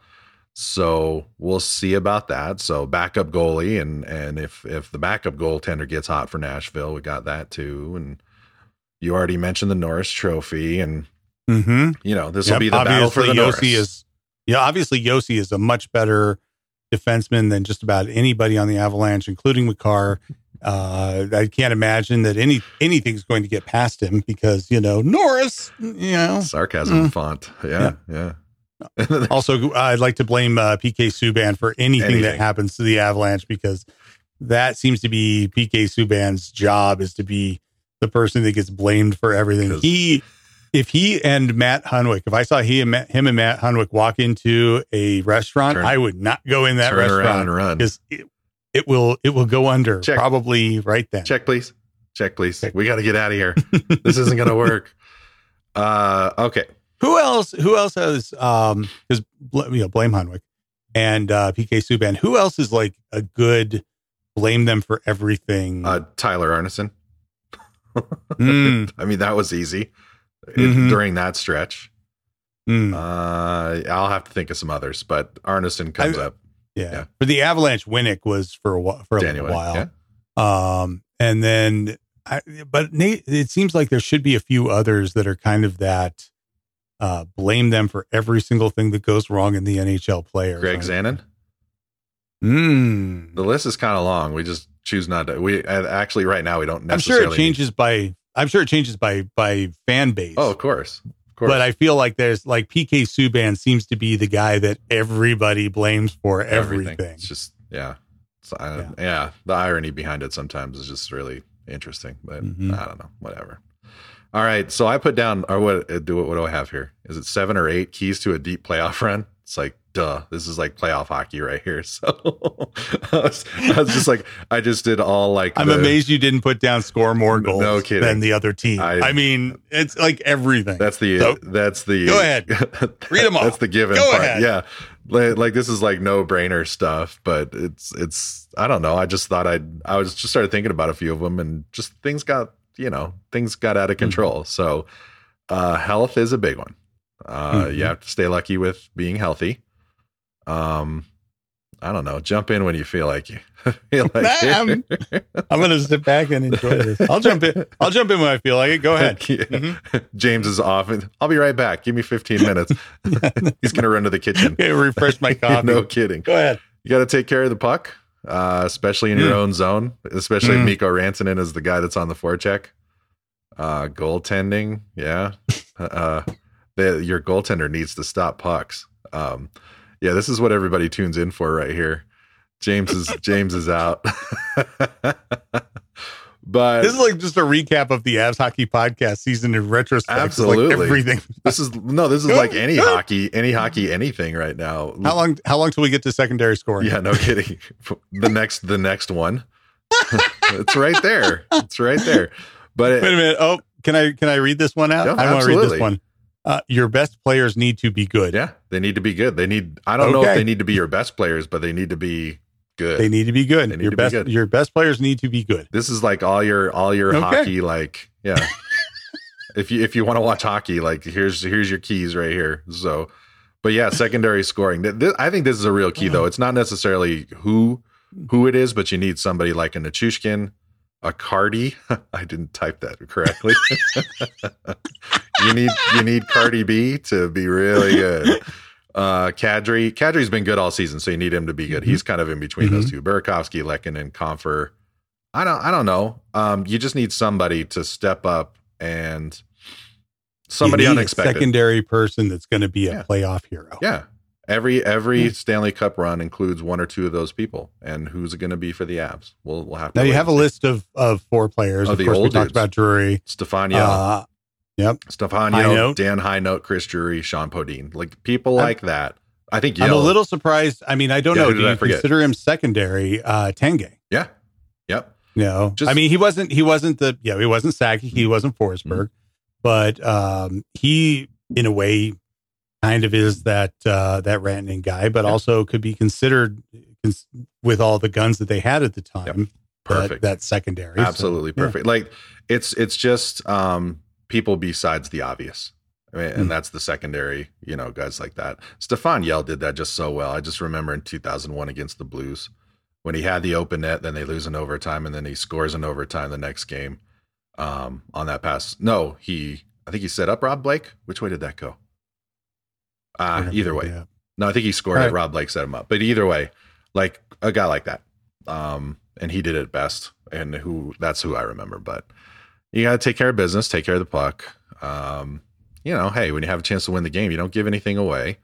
So we'll see about that. So backup goalie, and if the backup goaltender gets hot for Nashville, we got that too. And you already mentioned the Norris Trophy, and you know, this will be the battle for the Norris. Obviously Yossi is a much better defenseman than just about anybody on the Avalanche, including Makar. I can't imagine that anything's going to get past him because, you know, Norris, you know. Sarcasm font. Yeah. Also, I'd like to blame PK Subban for anything that happens to the Avalanche, because that seems to be PK Subban's job, is to be the person that gets blamed for everything. If he and Matt Hunwick, if I saw him and Matt Hunwick walk into a restaurant, I would not go in that restaurant around and run, because it will go under. Check. Probably right then. Check, please. Check. We got to get out of here. This isn't going to work. Okay. Who else has, because, blame Hunwick and PK Subban. Who else is like a good blame them for everything? Tyler Arneson. I mean, that was easy during that stretch. I'll have to think of some others, but Arneson comes up. Yeah. For the Avalanche, Winnick was for a while. Yeah. And then, but Nate, it seems like there should be a few others that are kind of that. Blame them for every single thing that goes wrong in the NHL players. Greg Zanin. The list is kind of long. We just choose not to. We actually right now we don't necessarily. I'm sure it changes by fan base. Oh, of course. But I feel like there's like PK Subban seems to be the guy that everybody blames for everything. It's just the irony behind it sometimes is just really interesting. But I don't know. Whatever. All right, so I put down, or what do I have here? Is it 7 or 8 keys to a deep playoff run? It's like, duh, this is like playoff hockey right here. So I was just like, I just did all like. I'm amazed you didn't put down score more goals than the other team. I mean, it's like everything. That's the. Go ahead, read them all. That's the given Go part. ahead. Yeah, like this is like no brainer stuff, but it's. I don't know. I just thought I was just started thinking about a few of them, and just things got out of control. So health is a big one. You have to stay lucky with being healthy. I don't know. Jump in when you feel like you feel like I'm going to sit back and enjoy this. I'll jump in when I feel like it. Go ahead. James is off. I'll be right back. Give me 15 minutes. He's going to run to the kitchen. Okay, refresh my coffee. No kidding. Go ahead. You got to take care of the puck, especially in your own zone, especially if Mikko Rantanen is the guy that's on the forecheck. Goaltending. Yeah. Your goaltender needs to stop pucks. Yeah, this is what everybody tunes in for right here. James is out. But this is like just a recap of the Avs Hockey Podcast season in retrospect. Absolutely. Like everything. This is like any hockey, anything right now. How long till we get to secondary scoring? Yeah, no kidding. The next one. It's right there. But wait a minute. Oh, can I read this one out? No, I want to read this one. Your best players need to be good. Yeah, they need to be good. I don't know if they need to be your best players, but they need to be good. They need to be good. Your best players need to be good. This is like all your hockey, like, yeah. if you want to watch hockey, like here's your keys right here. So, but yeah, secondary scoring. I think this is a real key though. It's not necessarily who it is, but you need somebody like a Nichushkin, a Cardi. I didn't type that correctly. you need Cardi B to be really good. Kadri's been good all season, so you need him to be good. He's kind of in between those two. Burakovsky, Lehkonen, Compher. I don't know. You just need somebody to step up and somebody unexpected. A secondary person that's going to be a playoff hero. Yeah. Every Stanley Cup run includes one or two of those people, and who's it going to be for the Avs? We'll have to. Now you have a list of 4 players. Of course, we talked about Drury, Stefan Yell. Yep, Stefan Yell, Dan Highnote, Chris Drury, Sean Podine, like people like that. I think I'm a little surprised. I mean, I don't know. Do you consider him secondary? Tanguay. Yeah. Yep. No, I mean he wasn't Sakic, he wasn't Forsberg, but he in a way kind of is that Rantanen guy, but also could be considered with all the guns that they had at the time. Yep. Perfect. That secondary. Absolutely perfect. Like it's just people besides the obvious. I mean, and that's the secondary, guys like that. Stefan Yell did that just so well. I just remember in 2001 against the Blues when he had the open net, then they lose in overtime, and then he scores in overtime the next game on that pass. No, I think he set up Rob Blake. Which way did that go? Either way. Yeah. No, I think he scored it. Rob Blake set him up. But either way, like a guy like that. And he did it best. And that's who I remember. But you got to take care of business, take care of the puck. Hey, when you have a chance to win the game, you don't give anything away.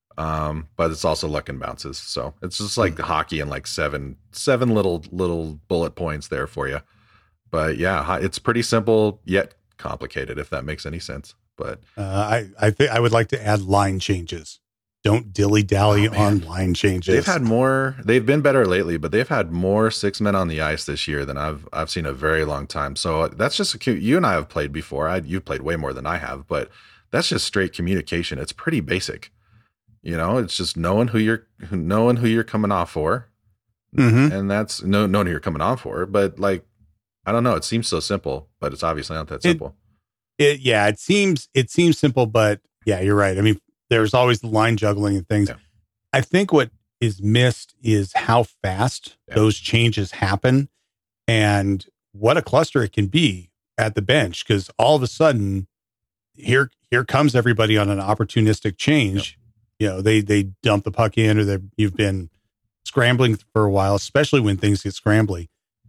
But it's also luck and bounces. So it's just like hockey and like seven little bullet points there for you. But yeah, it's pretty simple yet complicated, if that makes any sense. But I think I would like to add line changes. Don't dilly dally on line changes. They've been better lately, but they've had more 6 men on the ice this year than I've seen a very long time. So that's just you and I have played before. You've played way more than I have, but that's just straight communication. It's pretty basic. It's just knowing who you're coming off for. And that's knowing who you're coming on for. But like, I don't know. It seems so simple, but it's obviously not that simple. It seems simple, but yeah, you're right. I mean, there's always the line juggling and things. Yeah. I think what is missed is how fast those changes happen and what a cluster it can be at the bench. Because all of a sudden, here comes everybody on an opportunistic change. Yep. They dump the puck in, or you've been scrambling for a while, especially when things get scrambly,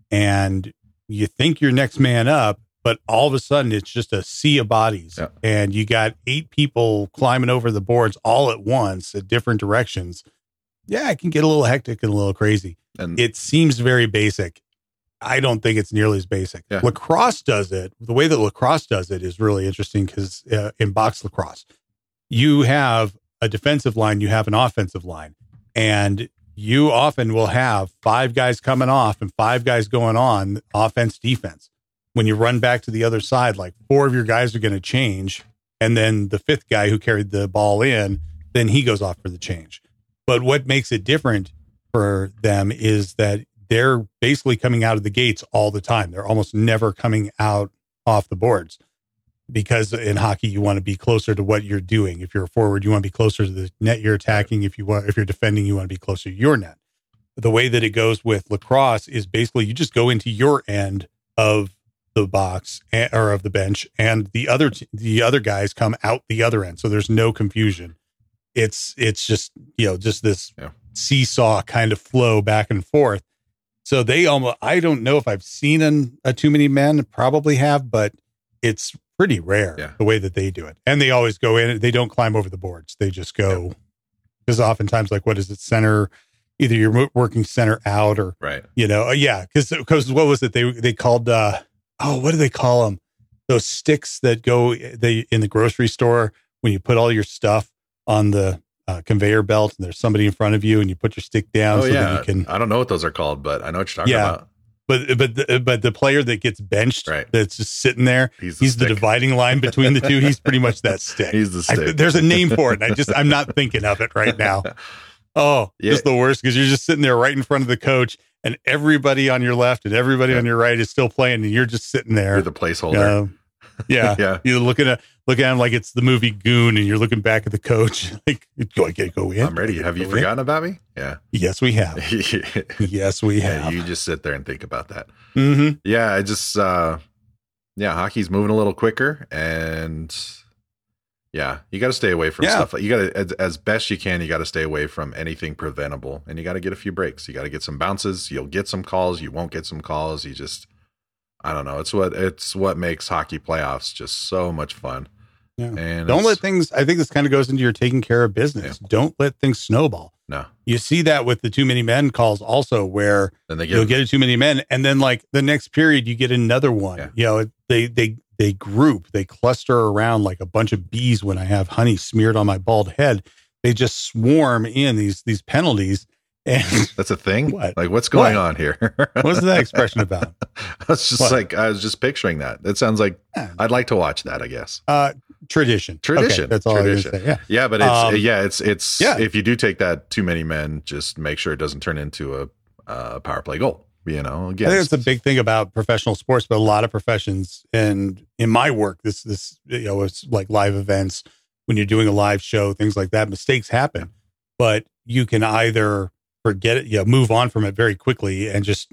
and you think you're next man up, but all of a sudden it's just a sea of bodies, and you got 8 people climbing over the boards all at once at different directions. Yeah, it can get a little hectic and a little crazy. And it seems very basic. I don't think it's nearly as basic. Yeah. Lacrosse does it. The way that lacrosse does it is really interesting because in box lacrosse, you have a defensive line, you have an offensive line, and you often will have 5 guys coming off and 5 guys going on, offense, defense. When you run back to the other side, like 4 of your guys are going to change. And then the 5th guy who carried the ball in, then he goes off for the change. But what makes it different for them is that they're basically coming out of the gates all the time. They're almost never coming out off the boards, because in hockey, you want to be closer to what you're doing. If you're a forward, you want to be closer to the net you're attacking. If you're defending, you want to be closer to your net. The way that it goes with lacrosse is basically you just go into your end of the box or of the bench, and the other guys come out the other end. So there's no confusion. It's just, just this seesaw kind of flow back and forth. So I don't know if I've seen a too many men, probably have, but it's pretty rare the way that they do it. And they always go in, they don't climb over the boards. They just go, because oftentimes, like, what is it? Center, either you're working center out or, right. Because what was it? They called, what do they call them? Those sticks that go in the grocery store when you put all your stuff on the conveyor belt and there's somebody in front of you and you put your stick down that you can. I don't know what those are called, but I know what you're talking about. but the player that gets benched, right, that's just sitting there, he's the dividing line between the two. He's pretty much that stick. He's the stick. There's a name for it. And I'm not thinking of it right now. Oh, just the worst, because you're just sitting there right in front of the coach, and everybody on your left and everybody on your right is still playing, and you're just sitting there. You're the placeholder. Yeah. Yeah. You're looking at him like it's the movie Goon, and you're looking back at the coach like, go in. I'm ready. Have you forgotten about me? Yeah. Yes, we have. Yes, we have. You just sit there and think about that. Mm-hmm. Yeah. I just, hockey's moving a little quicker, and yeah, you got to stay away from stuff. You got to, as best you can, you got to stay away from anything preventable, and you got to get a few breaks. You got to get some bounces. You'll get some calls. You won't get some calls. You just, I don't know. It's what makes hockey playoffs just so much fun. Yeah. And don't let things, I think this kind of goes into your taking care of business. Yeah. Don't let things snowball. No. You see that with the too many men calls also, where you'll get a too many men, and then like the next period you get another one. Yeah. You know, they group, they cluster around like a bunch of bees when I have honey smeared on my bald head. They just swarm in these penalties. And that's a thing. What? Like, what's going on here? What's that expression about? I was just picturing that. It sounds like I'd like to watch that, I guess. Tradition. Okay, that's all tradition. I was say. Yeah, but it's if you do take that too many men, just make sure it doesn't turn into a power play goal. You know, again, I think it's a big thing about professional sports, but a lot of professions, and in my work, this it's like live events, when you're doing a live show, things like that, mistakes happen, but you can either forget it, move on from it very quickly, and just,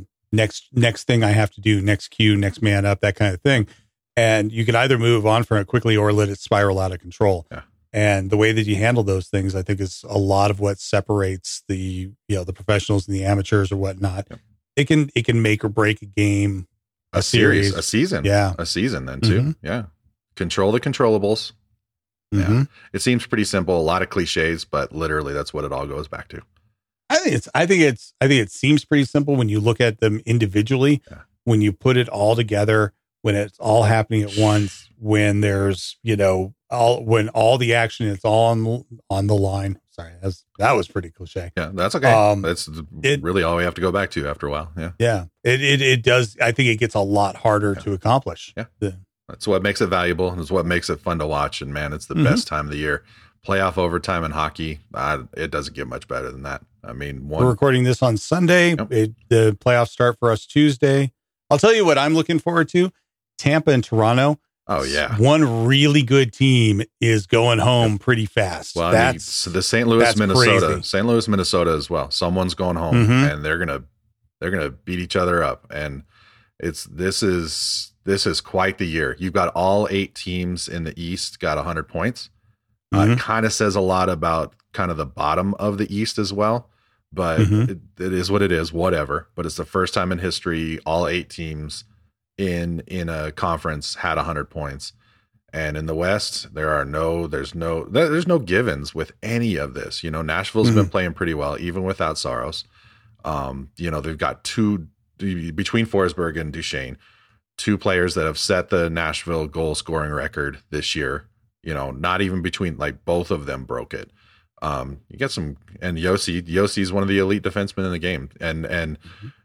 next thing I have to do, next cue, next man up, that kind of thing. And you can either move on from it quickly or let it spiral out of control. Yeah. And the way that you handle those things, I think, is a lot of what separates the professionals and the amateurs or whatnot. Yeah. It can make or break a game, a series, a season. Yeah. A season then too. Mm-hmm. Yeah. Control the controllables. Mm-hmm. Yeah. It seems pretty simple, a lot of cliches, but literally that's what it all goes back to. I think it seems pretty simple when you look at them individually. Yeah. When you put it all together, when it's all happening at once, when there's, when all the action is all on the line. Sorry, that was pretty cliche. Yeah, that's okay. That's really all we have to go back to after a while. Yeah. Yeah. It does. I think it gets a lot harder to accomplish. Yeah. That's what makes it valuable, and it's what makes it fun to watch. And man, it's the best time of the year. Playoff overtime in hockey, it doesn't get much better than that. I mean, we're recording this on Sunday. Yep. The playoffs start for us Tuesday. I'll tell you what I'm looking forward to. Tampa and Toronto. Oh, yeah. One really good team is going home pretty fast. Well, that's the St. Louis, Minnesota. Crazy. St. Louis, Minnesota as well. Someone's going home, and they're gonna beat each other up. And this is quite the year. You've got all 8 teams in the East got 100 points. It kind of says a lot about kind of the bottom of the East as well. But it is what it is, whatever. But it's the first time in history all 8 teams in a conference had 100 points. And in the West, there's no givens with any of this. Nashville's been playing pretty well, even without Saros. They've got 2 between Forsberg and Duchesne, 2 players that have set the Nashville goal scoring record this year. Not even between, like, both of them broke it. You get some, and Yossi's one of the elite defensemen in the game, and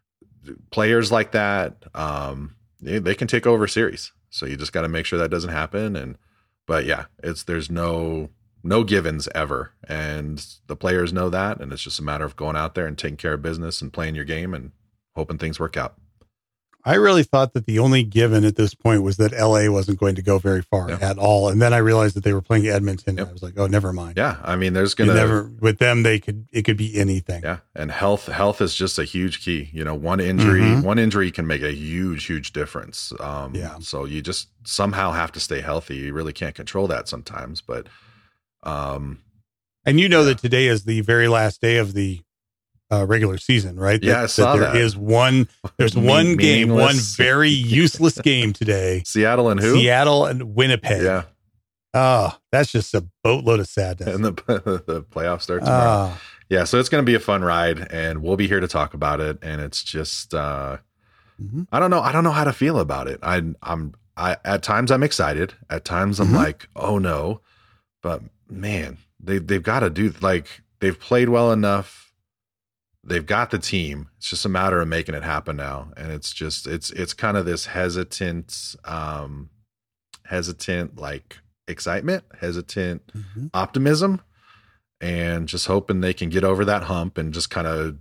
players like that, they can take over series. So you just got to make sure that doesn't happen. But yeah, there's no givens ever, and the players know that, and it's just a matter of going out there and taking care of business and playing your game and hoping things work out. I really thought that the only given at this point was that LA wasn't going to go very far at all. And then I realized that they were playing Edmonton. Yep. I was like, oh, never mind. Yeah. I mean, with them, it could be anything. Yeah. And health is just a huge key. One injury can make a huge difference. So you just somehow have to stay healthy. You really can't control that sometimes, but, and that today is the very last day of the regular season, right? Yeah, I saw that. There's one game, one very useless game today. Seattle and who? Seattle and Winnipeg. Yeah. Oh, that's just a boatload of sadness. And the playoffs start tomorrow. Yeah, so it's going to be a fun ride, and we'll be here to talk about it. And it's just, I don't know how to feel about it. I at times I'm excited. At times I'm like, oh no, but man, they've got to do, like, they've played well enough they've got the team. It's just a matter of making it happen now. And it's just, it's kind of this hesitant like excitement, hesitant optimism, and just hoping they can get over that hump and just kind of,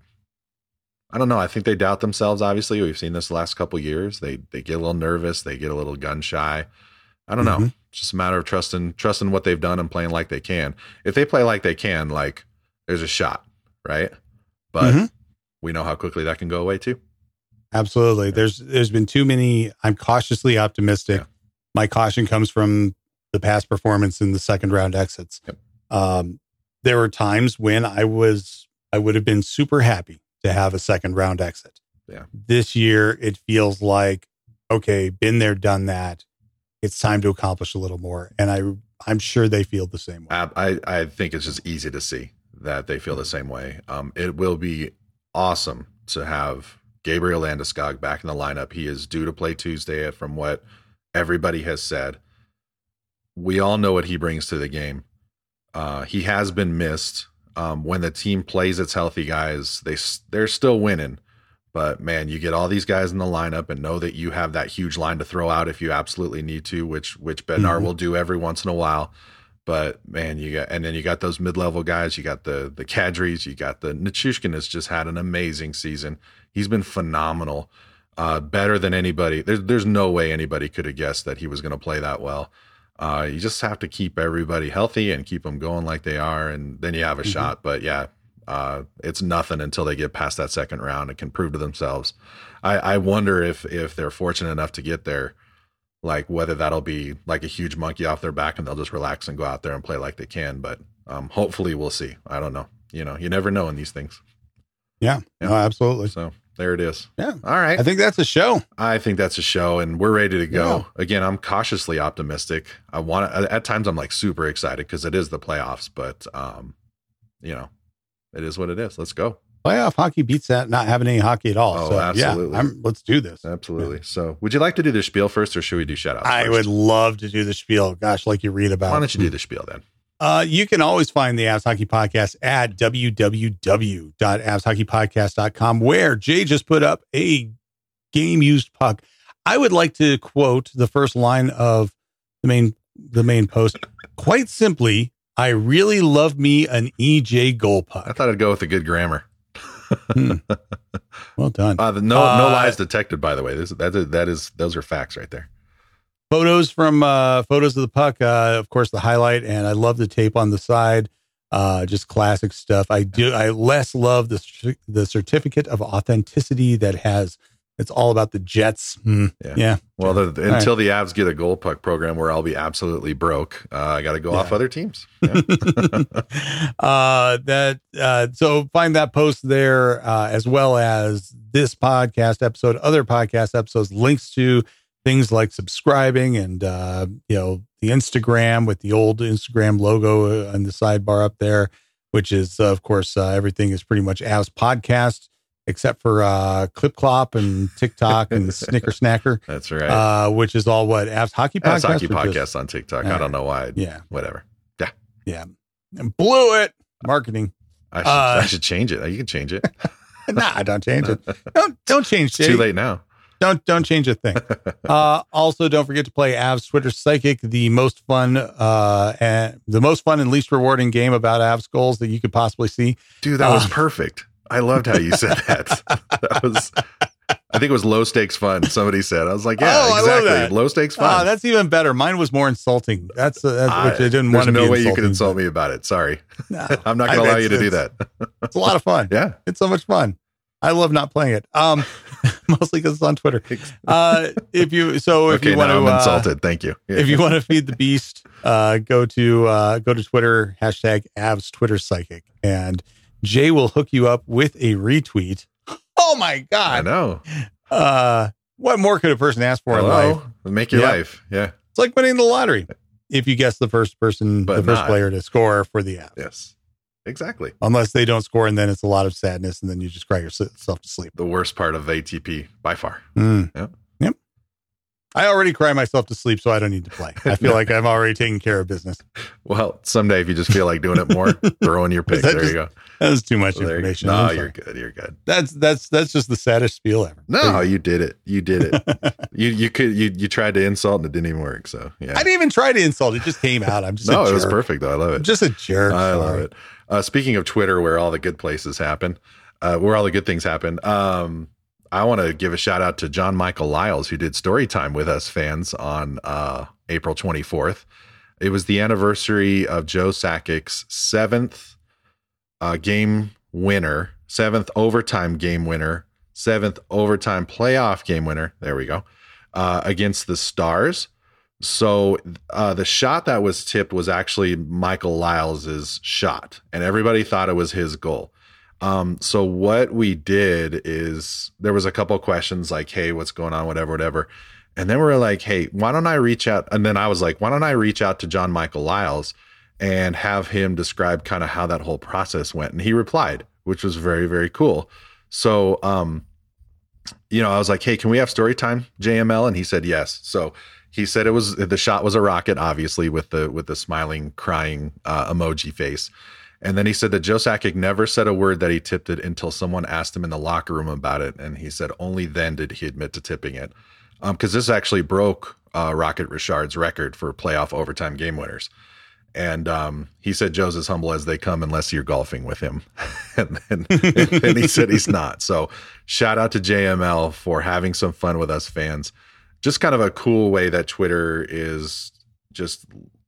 I don't know. I think they doubt themselves. Obviously, we've seen this the last couple of years. They get a little nervous. They get a little gun shy. I don't know. It's just a matter of trusting what they've done and playing like they can. If they play like they can, like, there's a shot, right? But we know how quickly that can go away too. Absolutely. There's been too many. I'm cautiously optimistic. Yeah. My caution comes from the past performance in the second round exits. Yep. There were times when I would have been super happy to have a second round exit. Yeah. This year, it feels like, okay, been there, done that. It's time to accomplish a little more. And I'm sure they feel the same way. I think it's just easy to see that they feel the same way. It will be awesome to have Gabriel Landeskog back in the lineup. He is due to play Tuesday from what everybody has said. We all know what he brings to the game. He has been missed. When the team plays its healthy guys, they're still winning. But man, you get all these guys in the lineup and know that you have that huge line to throw out if you absolutely need to, which Bednar will do every once in a while. But man, then you got those mid-level guys. You got the Kadris. You got the Nichushkin has just had an amazing season. He's been phenomenal, better than anybody. There's no way anybody could have guessed that he was going to play that well. You just have to keep everybody healthy and keep them going like they are, and then you have a shot. But yeah, it's nothing until they get past that second round and can prove to themselves. I wonder if they're fortunate enough to get there, like whether that'll be like a huge monkey off their back and they'll just relax and go out there and play like they can. But hopefully we'll see. I don't know. You never know in these things. Yeah. No, absolutely. So there it is. Yeah. All right. I think that's a show. And we're ready to go. Yeah. Again, I'm cautiously optimistic. At times I'm like super excited because it is the playoffs, but it is what it is. Let's go. Playoff hockey beats that not having any hockey at all. Oh, so, absolutely. Yeah, let's do this. Absolutely. Yeah. So would you like to do the spiel first or should we do shout outs I would love to do the spiel. Gosh, like you read about. Why don't you do the spiel then? You can always find the Avs Hockey Podcast at www.avshockeypodcast.com, where Jay just put up a game used puck. I would like to quote the first line of the main post. Quite simply, I really love me an EJ goal puck. I thought I'd go with a good grammar. Well done. No lies detected, by the way. Those are facts right there. Photos of the puck, of course, the highlight, and I love the tape on the side. Just classic stuff. I less love the certificate of authenticity it's all about the Jets. Yeah. Well, until the Avs get a goal puck program where I'll be absolutely broke, I got to go off other teams. Yeah. So find that post there, as well as this podcast episode, other podcast episodes, links to things like subscribing and, the Instagram with the old Instagram logo on the sidebar up there, which is, of course, everything is pretty much Avs Podcast, except for Clip Clop and TikTok and Snicker Snacker. That's right. Which is all what? Avs Hockey Podcast? Avs Hockey Podcast on TikTok. I don't know why. Yeah. Whatever. Yeah. Yeah. And blew it. Marketing. I should change it. You can change it. Nah, don't change it. Don't change it. It's too late now. Don't change a thing. Also, don't forget to play Avs Twitter Psychic, the most fun and least rewarding game about Avs goals that you could possibly see. Dude, that was perfect. I loved how you said that. I think it was low stakes fun. Somebody said, I was like, yeah, exactly. I love that. Low stakes fun. That's even better. Mine was more insulting. That's which I didn't want to be. There's no way you can insult me about it. Sorry. No, I'm not going to allow you to do that. It's a lot of fun. Yeah. It's so much fun. I love not playing it. Mostly because it's on Twitter. If you want to, I'm insulted. Thank you. If you want to feed the beast, go to Twitter, #Avs Twitter Psychic, and Jay will hook you up with a retweet. Oh my God. I know. What more could a person ask for in life? Make your life. Yeah. It's like winning the lottery. If you guess the first player to score for the Avs. Yes. Exactly. Unless they don't score, and then it's a lot of sadness, and then you just cry yourself to sleep. The worst part of ATP by far. Yep. I already cry myself to sleep, so I don't need to play. I feel like I'm already taking care of business. Well, someday if you just feel like doing it more, throw in your pick. There you go. That was too much information. No, you're good. You're good. That's just the saddest spiel ever. No, you did it. You did it. you tried to insult and it didn't even work. So yeah, I didn't even try to insult. It just came out. I'm just it was perfect though. I love it. I'm just a jerk. I love it. Speaking of Twitter, where all the good places happen, where all the good things happen. I want to give a shout out to John Michael Lyles, who did story time with us fans on April 24th. It was the anniversary of Joe Sakic's seventh game winner, seventh overtime game winner, seventh overtime playoff game winner. There we go. Against the Stars. So the shot that was tipped was actually Michael Lyles's shot, and everybody thought it was his goal. So what we did is there was a couple of questions like, hey, what's going on? Whatever. And then we were like, hey, why don't I reach out? And then I was like, why don't I reach out to John Michael Lyles and have him describe kind of how that whole process went? And he replied, which was very, very cool. So, I was like, hey, can we have story time, JML? And he said, yes. So he said the shot was a rocket, obviously with the smiling, crying, emoji face. And then he said that Joe Sakic never said a word that he tipped it until someone asked him in the locker room about it. And he said only then did he admit to tipping it. Because this actually broke Rocket Richard's record for playoff overtime game winners. And he said Joe's as humble as they come unless you're golfing with him. and then he said he's not. So shout out to JML for having some fun with us fans. Just kind of a cool way that Twitter is just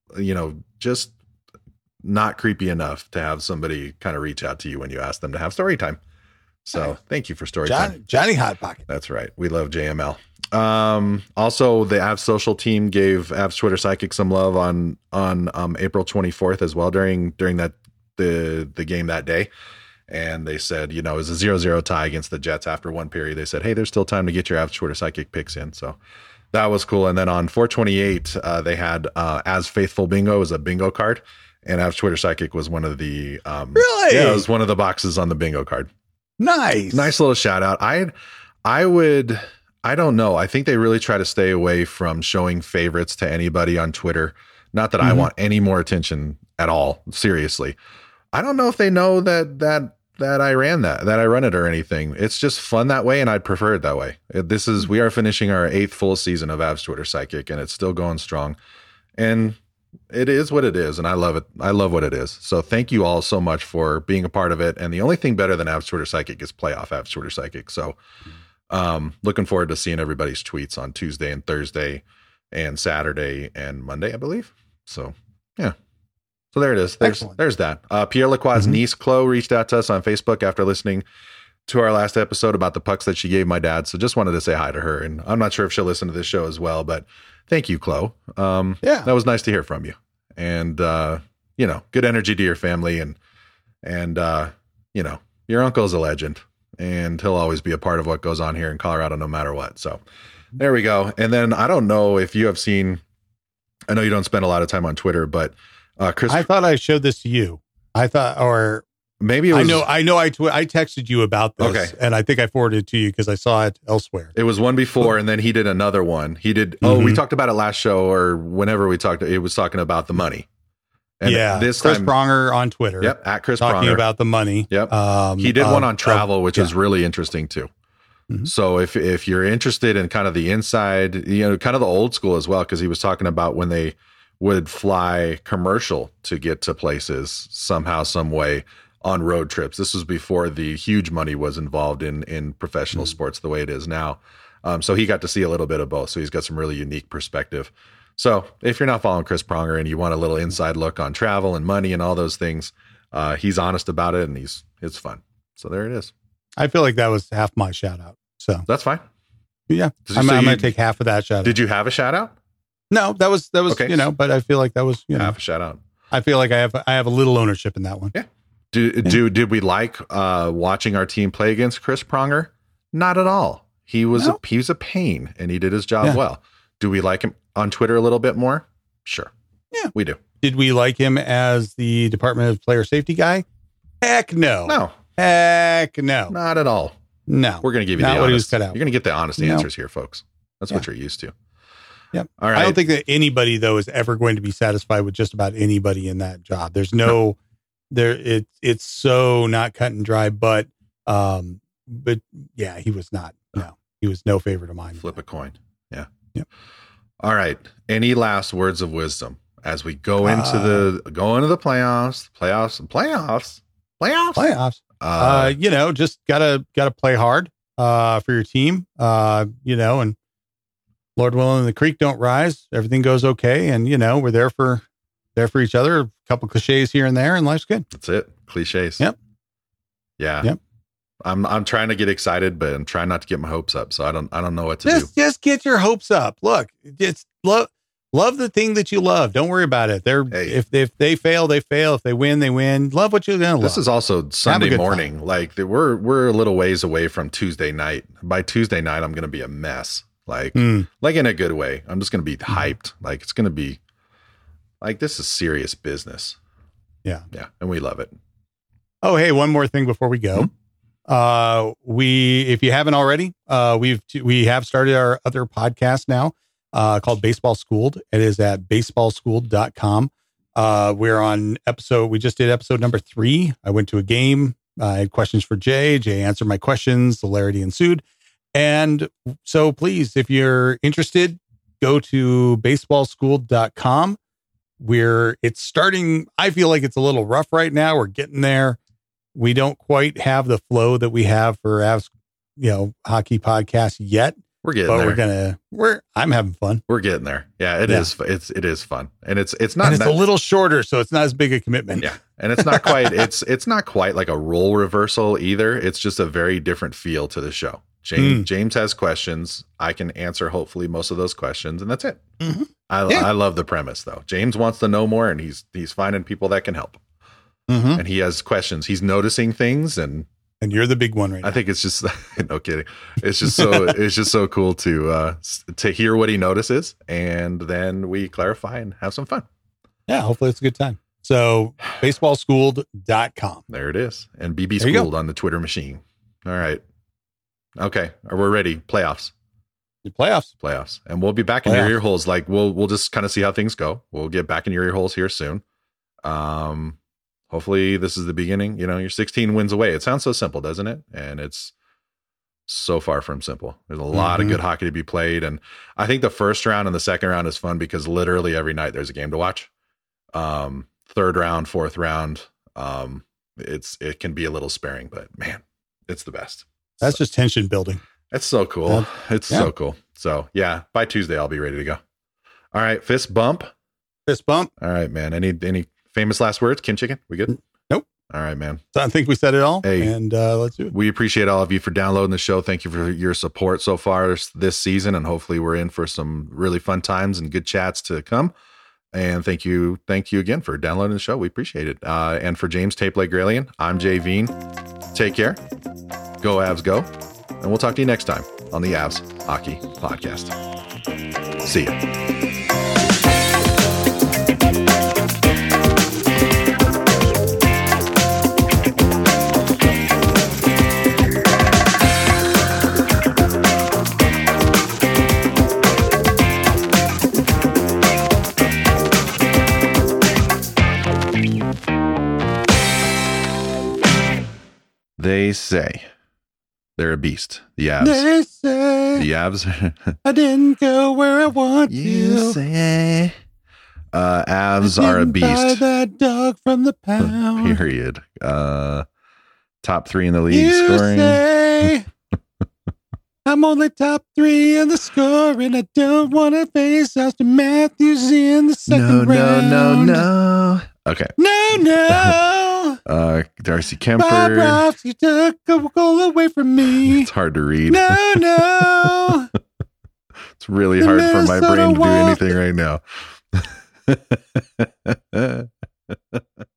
not creepy enough to have somebody kind of reach out to you when you ask them to have story time. So thank you for story time. Johnny Hot Pocket. That's right. We love JML. Also the Avs social team gave Avs Twitter Psychic some love on April 24th as well during that the game that day. And they said, it was a 0-0 tie against the Jets after one period. They said, hey, there's still time to get your Avs Twitter Psychic picks in. So that was cool. And then on 428, they had As Faithful Bingo. It was a bingo card. And Avs Twitter Psychic was one of the really? Yeah, it was one of the boxes on the bingo card. Nice Little shout out. I don't know. I think they really try to stay away from showing favorites to anybody on Twitter. Not that I want any more attention at all. Seriously. I don't know if they know that I run it or anything. It's just fun that way, and I'd prefer it that way. We are finishing our 8th full season of Avs Twitter Psychic, and it's still going strong. And it is what it is, and I love it. I love what it is. So thank you all so much for being a part of it. And the only thing better than Avs Twitter Psychic is playoff Avs Twitter Psychic. So looking forward to seeing everybody's tweets on Tuesday and Thursday and Saturday and Monday, I believe. So yeah. So there it is. There's that. Pierre Lacroix's niece, Chloe, reached out to us on Facebook after listening to our last episode about the pucks that she gave my dad. So just wanted to say hi to her. And I'm not sure if she'll listen to this show as well, but thank you, Chloe. That was nice to hear from you. And, good energy to your family. And your uncle's a legend, and he'll always be a part of what goes on here in Colorado, no matter what. So there we go. And then I don't know if you have seen, I know you don't spend a lot of time on Twitter, but Chris, I thought I showed this to you. Or maybe it was, I know. I texted you about this, and I think I forwarded it to you because I saw it elsewhere. It was one before, and then he did another one. He did. We talked about it last show, or whenever we talked. It was talking about the money. And this Chris time, Pronger on Twitter. Yep, at Chris talking Pronger about the money. Yep. He did one on travel, which is really interesting too. So if you're interested in kind of the inside, kind of the old school as well, because he was talking about when they would fly commercial to get to places somehow, some way on road trips. This was before the huge money was involved in professional sports the way it is now. So he got to see a little bit of both. So he's got some really unique perspective. So if you're not following Chris Pronger and you want a little inside look on travel and money and all those things, he's honest about it, and it's fun. So there it is. I feel like that was half my shout out. So that's fine. Yeah. I'm going to take half of that shout out. Did you have a shout out? No, that was, okay. But I feel like that was, half a shout out. I feel like I have a little ownership in that one. Yeah. Did we like watching our team play against Chris Pronger? Not at all. He was a pain, and he did his job well. Do we like him on Twitter a little bit more? Sure. Yeah, we do. Did we like him as the Department of Player Safety guy? Heck no. No. Heck no. Not at all. No. We're going to give you Not the what honest. He was cut out. You're going to get the honest answers here, folks. That's what you're used to. Yep. All right. I don't think that anybody though is ever going to be satisfied with just about anybody in that job. There's no there. It's so not cut and dry. But yeah, he was not. No, he was no favorite of mine. Flip a coin. Yeah. Yep. All right. Any last words of wisdom as we go into the playoffs? Just gotta play hard for your team. And Lord willing, the creek don't rise. Everything goes okay, and we're there for each other. A couple cliches here and there, and life's good. That's it. Cliches. Yep. Yeah. Yep. I'm trying to get excited, but I'm trying not to get my hopes up. So I don't know what to do. Just get your hopes up. Look, it's love the thing that you love. Don't worry about it. If they fail, they fail. If they win, they win. Love what you're gonna love. This is also Sunday morning. Time. Like we're a little ways away from Tuesday night. By Tuesday night, I'm gonna be a mess. Like in a good way. I'm just gonna be hyped. Like it's gonna be like this is serious business. Yeah. Yeah. And we love it. Oh, hey, one more thing before we go. If you haven't already, we have started our other podcast now, called Baseball Schooled. It is at baseballschooled.com. We're on we just did episode number 3. I went to a game. I had questions for Jay. Jay answered my questions. Hilarity ensued. And so please, if you're interested, go to baseballschooled.com. It's starting. I feel like it's a little rough right now. We're getting there. We don't quite have the flow that we have for hockey podcast yet. We're getting there. I'm having fun. We're getting there. Yeah, it is. It is fun. And it's not, and it's a little shorter, so it's not as big a commitment. Yeah. And it's not quite, it's not quite like a role reversal either. It's just a very different feel to the show. James has questions. I can answer hopefully most of those questions, and that's it. Mm-hmm. I love the premise though. James wants to know more, and he's finding people that can help. Mm-hmm. And he has questions. He's noticing things, and you're the big one right now. I think it's just no kidding. It's just so cool to hear what he notices, and then we clarify and have some fun. Yeah, hopefully it's a good time. So baseballschooled.com. There it is. And BB Schooled on the Twitter machine. All right. Okay. We're ready. Playoffs. And we'll be back in your ear holes. Like we'll just kind of see how things go. We'll get back in your ear holes here soon. Hopefully this is the beginning. You're 16 wins away. It sounds so simple, doesn't it? And it's so far from simple. There's a lot of good hockey to be played. And I think the first round and the second round is fun because literally every night there's a game to watch. Third round, fourth round. It can be a little sparing, but man, it's the best. That's just tension building. It's so cool. So cool. So yeah, by Tuesday, I'll be ready to go. All right. Fist bump. All right, man. Any famous last words? Kim Chicken? We good? Nope. All right, man. So I think we said it all. Hey, and let's do it. We appreciate all of you for downloading the show. Thank you for your support so far this season. And hopefully we're in for some really fun times and good chats to come. And thank you again for downloading the show. We appreciate it. And for James Tape Leg Gralien, I'm Jay Veen. Take care. Go Avs go. And we'll talk to you next time on the Avs Hockey Podcast. See ya. They say they're a beast. The Avs. They say the Avs. I didn't go where I want you to. Say Avs are a beast. Buy that dog from the pound. Period. Top 3 in the league you scoring. Say I'm only top 3 in the scoring. I don't want to face Austin Matthews in the second round. No. Okay. No. Darcy Kemper. Bob Ross, you took a goal away from me. It's hard to read. No. It's really hard for my brain to do anything right now.